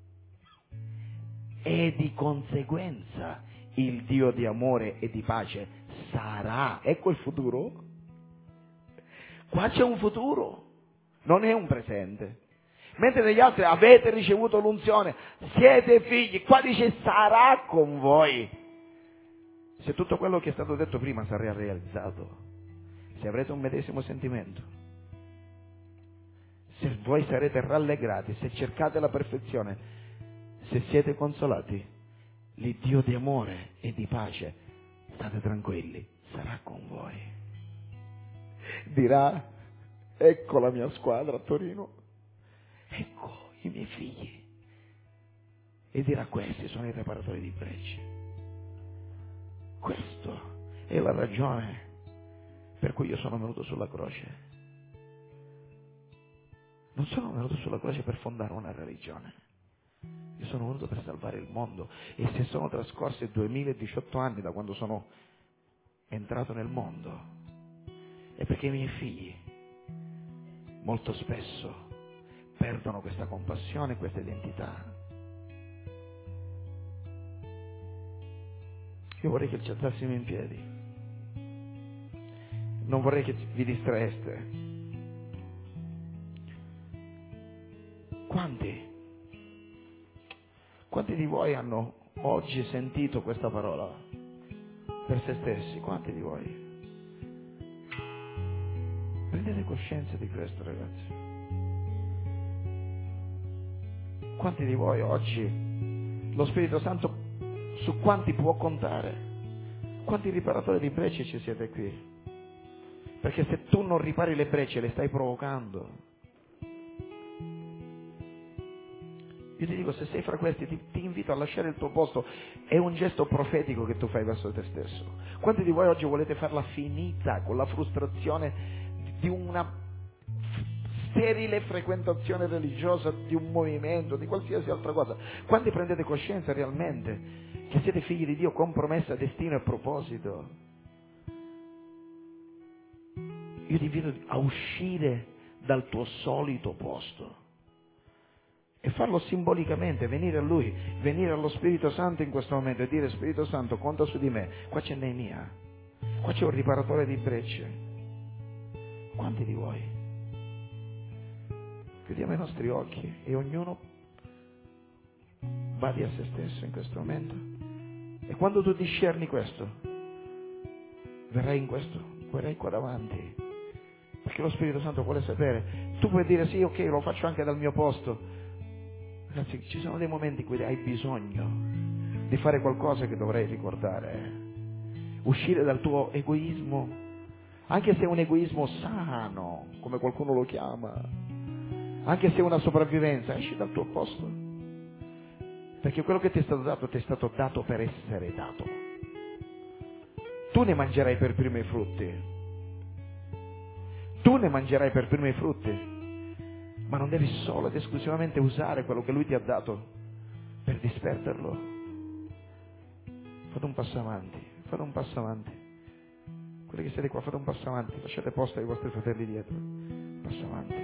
e di conseguenza il Dio di amore e di pace sarà. Ecco il futuro. Qua c'è un futuro, non è un presente. Mentre negli altri avete ricevuto l'unzione, siete figli, qua dice sarà con voi. Se tutto quello che è stato detto prima sarà realizzato, se avrete un medesimo sentimento, se voi sarete rallegrati, se cercate la perfezione, se siete consolati, l'Iddio di amore e di pace, state tranquilli, sarà con voi. Dirà, ecco la mia squadra a Torino, ecco i miei figli. E dirà, questi sono i riparatori di brecce. Questa è la ragione per cui io sono venuto sulla croce. Non sono venuto sulla croce per fondare una religione. Io sono venuto per salvare il mondo. E se sono trascorsi 2018 anni da quando sono entrato nel mondo, è perché i miei figli molto spesso perdono questa compassione, questa identità. Io vorrei che ci alzassimo in piedi. Non vorrei che vi distraeste. Quanti di voi hanno oggi sentito questa parola per se stessi? Quanti di voi? Prendete coscienza di questo, ragazzi. Quanti di voi oggi lo Spirito Santo su quanti può contare? Quanti riparatori di brecce ci siete qui? Perché se tu non ripari le brecce le stai provocando. Io ti dico, se sei fra questi, ti invito a lasciare il tuo posto. È un gesto profetico che tu fai verso te stesso. Quanti di voi oggi volete farla finita con la frustrazione di una sterile frequentazione religiosa, di un movimento, di qualsiasi altra cosa? Quanti prendete coscienza realmente che siete figli di Dio con promessa, destino e proposito? Io ti invito a uscire dal tuo solito posto e farlo simbolicamente, venire a Lui, venire allo Spirito Santo in questo momento e dire: Spirito Santo, conta su di me. Qua c'è Neemia, qua c'è un riparatore di brecce. Quanti di voi? Chiudiamo i nostri occhi e ognuno badi a se stesso in questo momento. E quando tu discerni questo, verrai qua davanti, perché lo Spirito Santo vuole sapere. Tu puoi dire: sì, ok, lo faccio anche dal mio posto. Ragazzi, ci sono dei momenti in cui hai bisogno di fare qualcosa che dovrai ricordare. Uscire dal tuo egoismo, anche se è un egoismo sano, come qualcuno lo chiama, anche se è una sopravvivenza, esci dal tuo posto. Perché quello che ti è stato dato per essere dato. Tu ne mangerai per primo i frutti. Tu ne mangerai per primo i frutti. ma non devi solo ed esclusivamente usare quello che Lui ti ha dato per disperderlo. Fate un passo avanti, fate un passo avanti. Quelli che siete qua, fate un passo avanti, lasciate posto ai vostri fratelli dietro. Un passo avanti.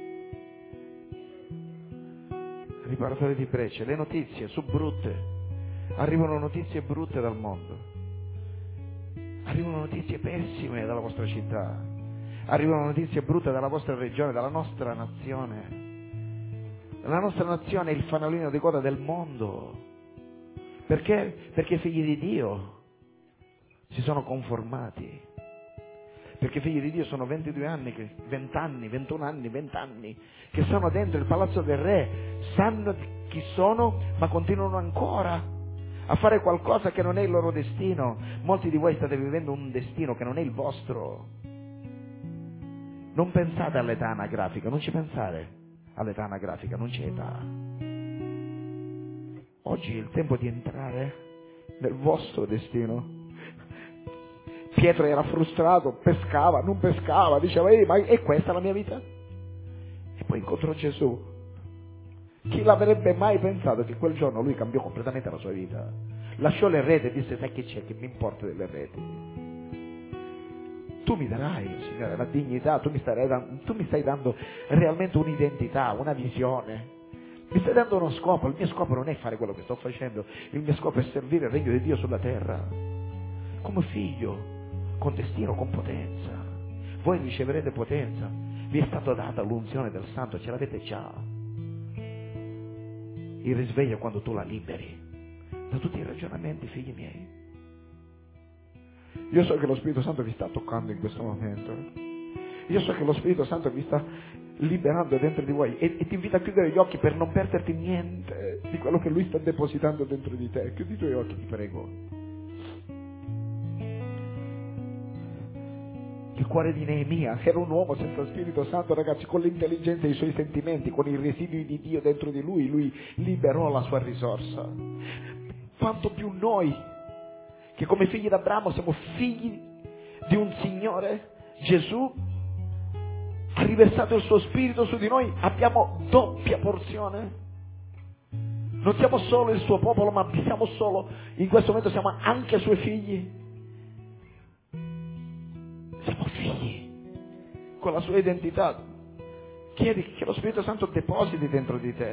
Riparatore di brecce, le notizie sono brutte. Arrivano notizie brutte dal mondo. Arrivano notizie pessime dalla vostra città. Arrivano notizie brutte dalla vostra regione, dalla nostra nazione. La nostra nazione è il fanalino di coda del mondo. Perché? Perché i figli di Dio si sono conformati. Perché i figli di Dio sono 22 anni, 20 anni, 21 anni, 20 anni, che sono dentro il palazzo del re, sanno chi sono, ma continuano ancora a fare qualcosa che non è il loro destino. Molti di voi state vivendo un destino che non è il vostro. Non pensate all'età anagrafica, non ci pensate all'età anagrafica, non c'è età. Oggi è il tempo di entrare nel vostro destino. Pietro era frustrato, pescava, non pescava, diceva, ma è questa la mia vita? E poi incontrò Gesù. Chi l'avrebbe mai pensato che quel giorno lui cambiò completamente la sua vita? Lasciò le reti e disse, sai che c'è, che mi importa delle reti? Tu mi darai, Signore, la dignità, tu mi stai dando realmente un'identità, una visione. Mi stai dando uno scopo. Il mio scopo non è fare quello che sto facendo, il mio scopo è servire il regno di Dio sulla terra. Come figlio, con destino, con potenza. Voi riceverete potenza. Vi è stata data l'unzione del Santo, ce l'avete già. Il risveglio è quando tu la liberi da tutti i ragionamenti, figli miei. Io so che lo Spirito Santo vi sta toccando in questo momento. Io so che lo Spirito Santo vi sta liberando dentro di voi e ti invita a chiudere gli occhi per non perderti niente di quello che Lui sta depositando dentro di te. Chiudi i tuoi occhi, ti prego. Il cuore di Neemia era un uomo senza Spirito Santo, ragazzi, con l'intelligenza dei suoi sentimenti, con i residui di Dio dentro di lui liberò la sua risorsa. Quanto più noi, che come figli d'Abramo siamo figli di un Signore, Gesù ha riversato il suo Spirito su di noi, abbiamo doppia porzione. Non siamo solo il suo popolo, ma siamo solo, in questo momento siamo anche suoi figli. Siamo figli, con la sua identità. Chiedi che lo Spirito Santo depositi dentro di te.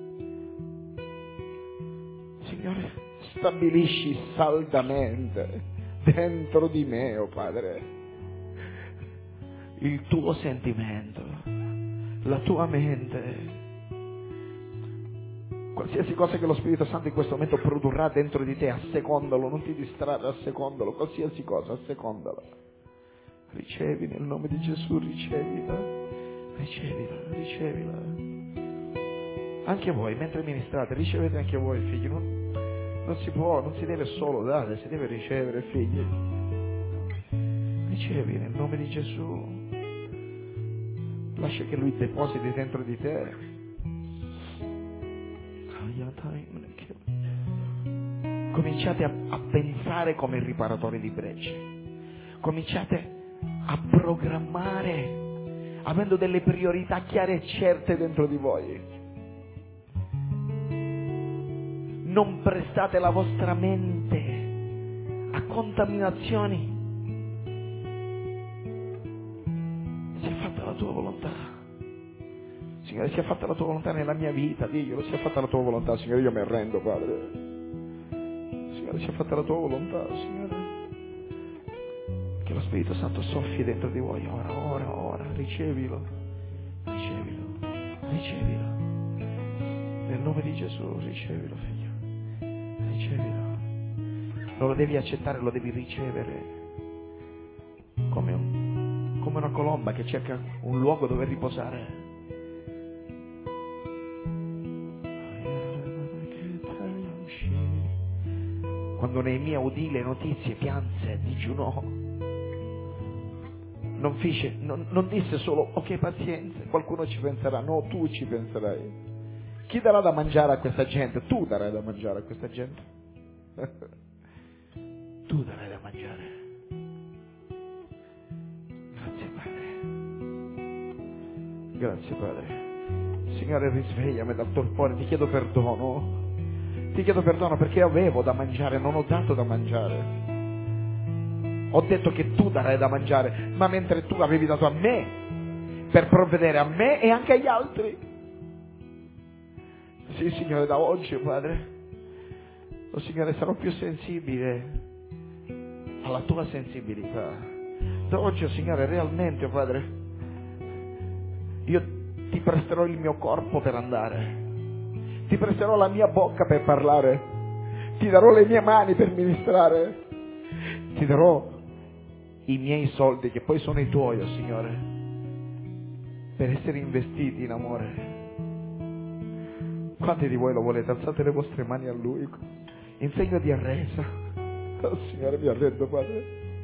Signore, stabilisci saldamente dentro di me, oh Padre, il tuo sentimento, la tua mente. Qualsiasi cosa che lo Spirito Santo in questo momento produrrà dentro di te, assecondalo, non ti distrarre, assecondalo, qualsiasi cosa, assecondala. Ricevi nel nome di Gesù, ricevila, ricevila. Anche voi, mentre ministrate, ricevete anche voi, figli. Non si può, non si deve solo dare, si deve ricevere, figli. Ricevi nel nome di Gesù. Lascia che Lui depositi dentro di te. Cominciate a pensare come il riparatore di brecce. Cominciate a programmare, avendo delle priorità chiare e certe dentro di voi. Non prestate la vostra mente a contaminazioni. Sia fatta la tua volontà. Signore, sia fatta la tua volontà nella mia vita, diglielo, sia fatta la tua volontà, Signore, io mi arrendo, Padre. Signore, sia fatta la tua volontà, Signore. Che lo Spirito Santo soffi dentro di voi, ora, ricevilo. Nel nome di Gesù, ricevilo, figlio. Ricevilo. Non lo devi accettare, lo devi ricevere. Come una colomba che cerca un luogo dove riposare. Quando Neemia udì le notizie, pianse, digiunò. Non disse solo, ok, pazienza, qualcuno ci penserà. No, tu ci penserai. Chi darà da mangiare a questa gente? Tu darai da mangiare a questa gente. Tu darai da mangiare. Grazie, Padre. Grazie, Padre. Signore, risvegliami dal torpore, ti chiedo perdono. Ti chiedo perdono perché avevo da mangiare, non ho dato da mangiare. Ho detto che tu darai da mangiare, ma mentre tu avevi dato a me, per provvedere a me e anche agli altri. Sì, Signore, da oggi, Padre, oh Signore, sarò più sensibile alla tua sensibilità. Da oggi, oh Signore, realmente, oh Padre, io ti presterò il mio corpo per andare, ti presterò la mia bocca per parlare, ti darò le mie mani per ministrare, ti darò i miei soldi, che poi sono i tuoi, oh Signore, per essere investiti in amore. Quanti di voi lo volete? Alzate le vostre mani a Lui in segno di arresa. Oh Signore, mi arrendo, Padre.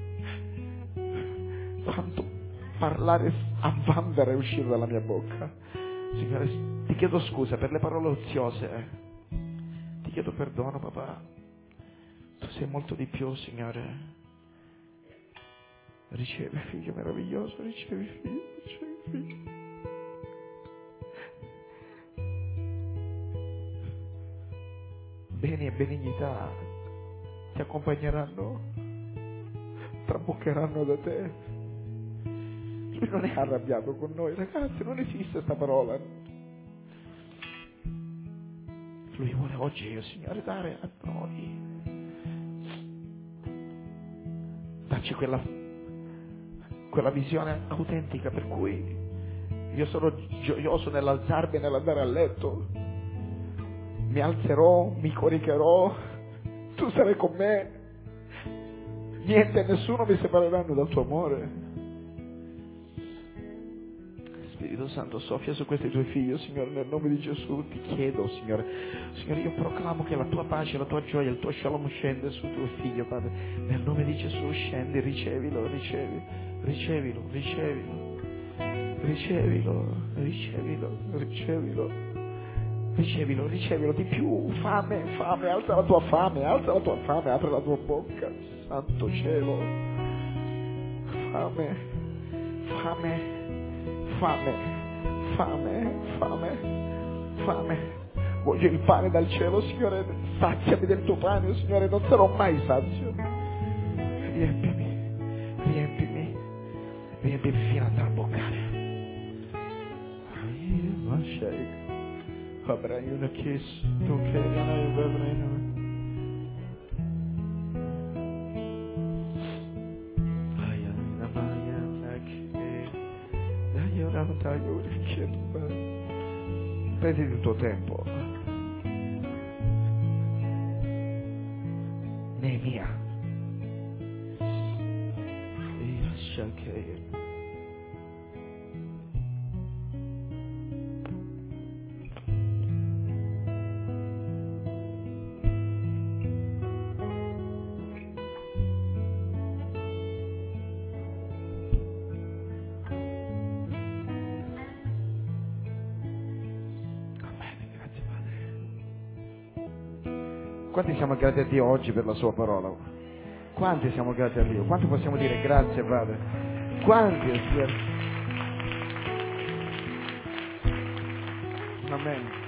Quanto parlare a vanvera è uscito dalla mia bocca. Signore, ti chiedo scusa per le parole oziose. Ti chiedo perdono, papà. Tu sei molto di più, Signore. Ricevi, figlio meraviglioso, ricevi, figlio, ricevi, figlio. Beni e benignità ti accompagneranno, traboccheranno da te. Lui non è arrabbiato con noi, ragazzi, non esiste questa parola. Lui vuole oggi, Signore, dare a noi, darci quella visione autentica per cui io sono gioioso nell'alzarmi e nell'andare a letto. Mi alzerò, mi coricherò, tu sarai con me, niente e nessuno mi separeranno dal tuo amore. Spirito Santo, soffia su questi tuoi figli, Signore, nel nome di Gesù. Ti chiedo, Signore, io proclamo che la tua pace, la tua gioia, il tuo shalom scende su tuo figlio, Padre. Nel nome di Gesù scendi, ricevilo, ricevilo, ricevilo, ricevilo, ricevilo, ricevilo, ricevilo. Ricevilo, ricevilo di più, fame, fame, alza la tua fame, apri la tua bocca, santo cielo, fame, fame, fame, fame, fame, fame. Voglio il pane dal cielo, Signore, saziami del tuo pane, Signore, non sarò mai sazio. Riempimi, riempimi, riempimi fino a traboccare. Avrai una kiss, tu che avrai prendi il tuo tempo. Neemia. Quanti siamo grati a Dio oggi per la sua parola? Quanti siamo grati a Dio? Quanti possiamo dire grazie, Padre? Quanti, Signore? Amen.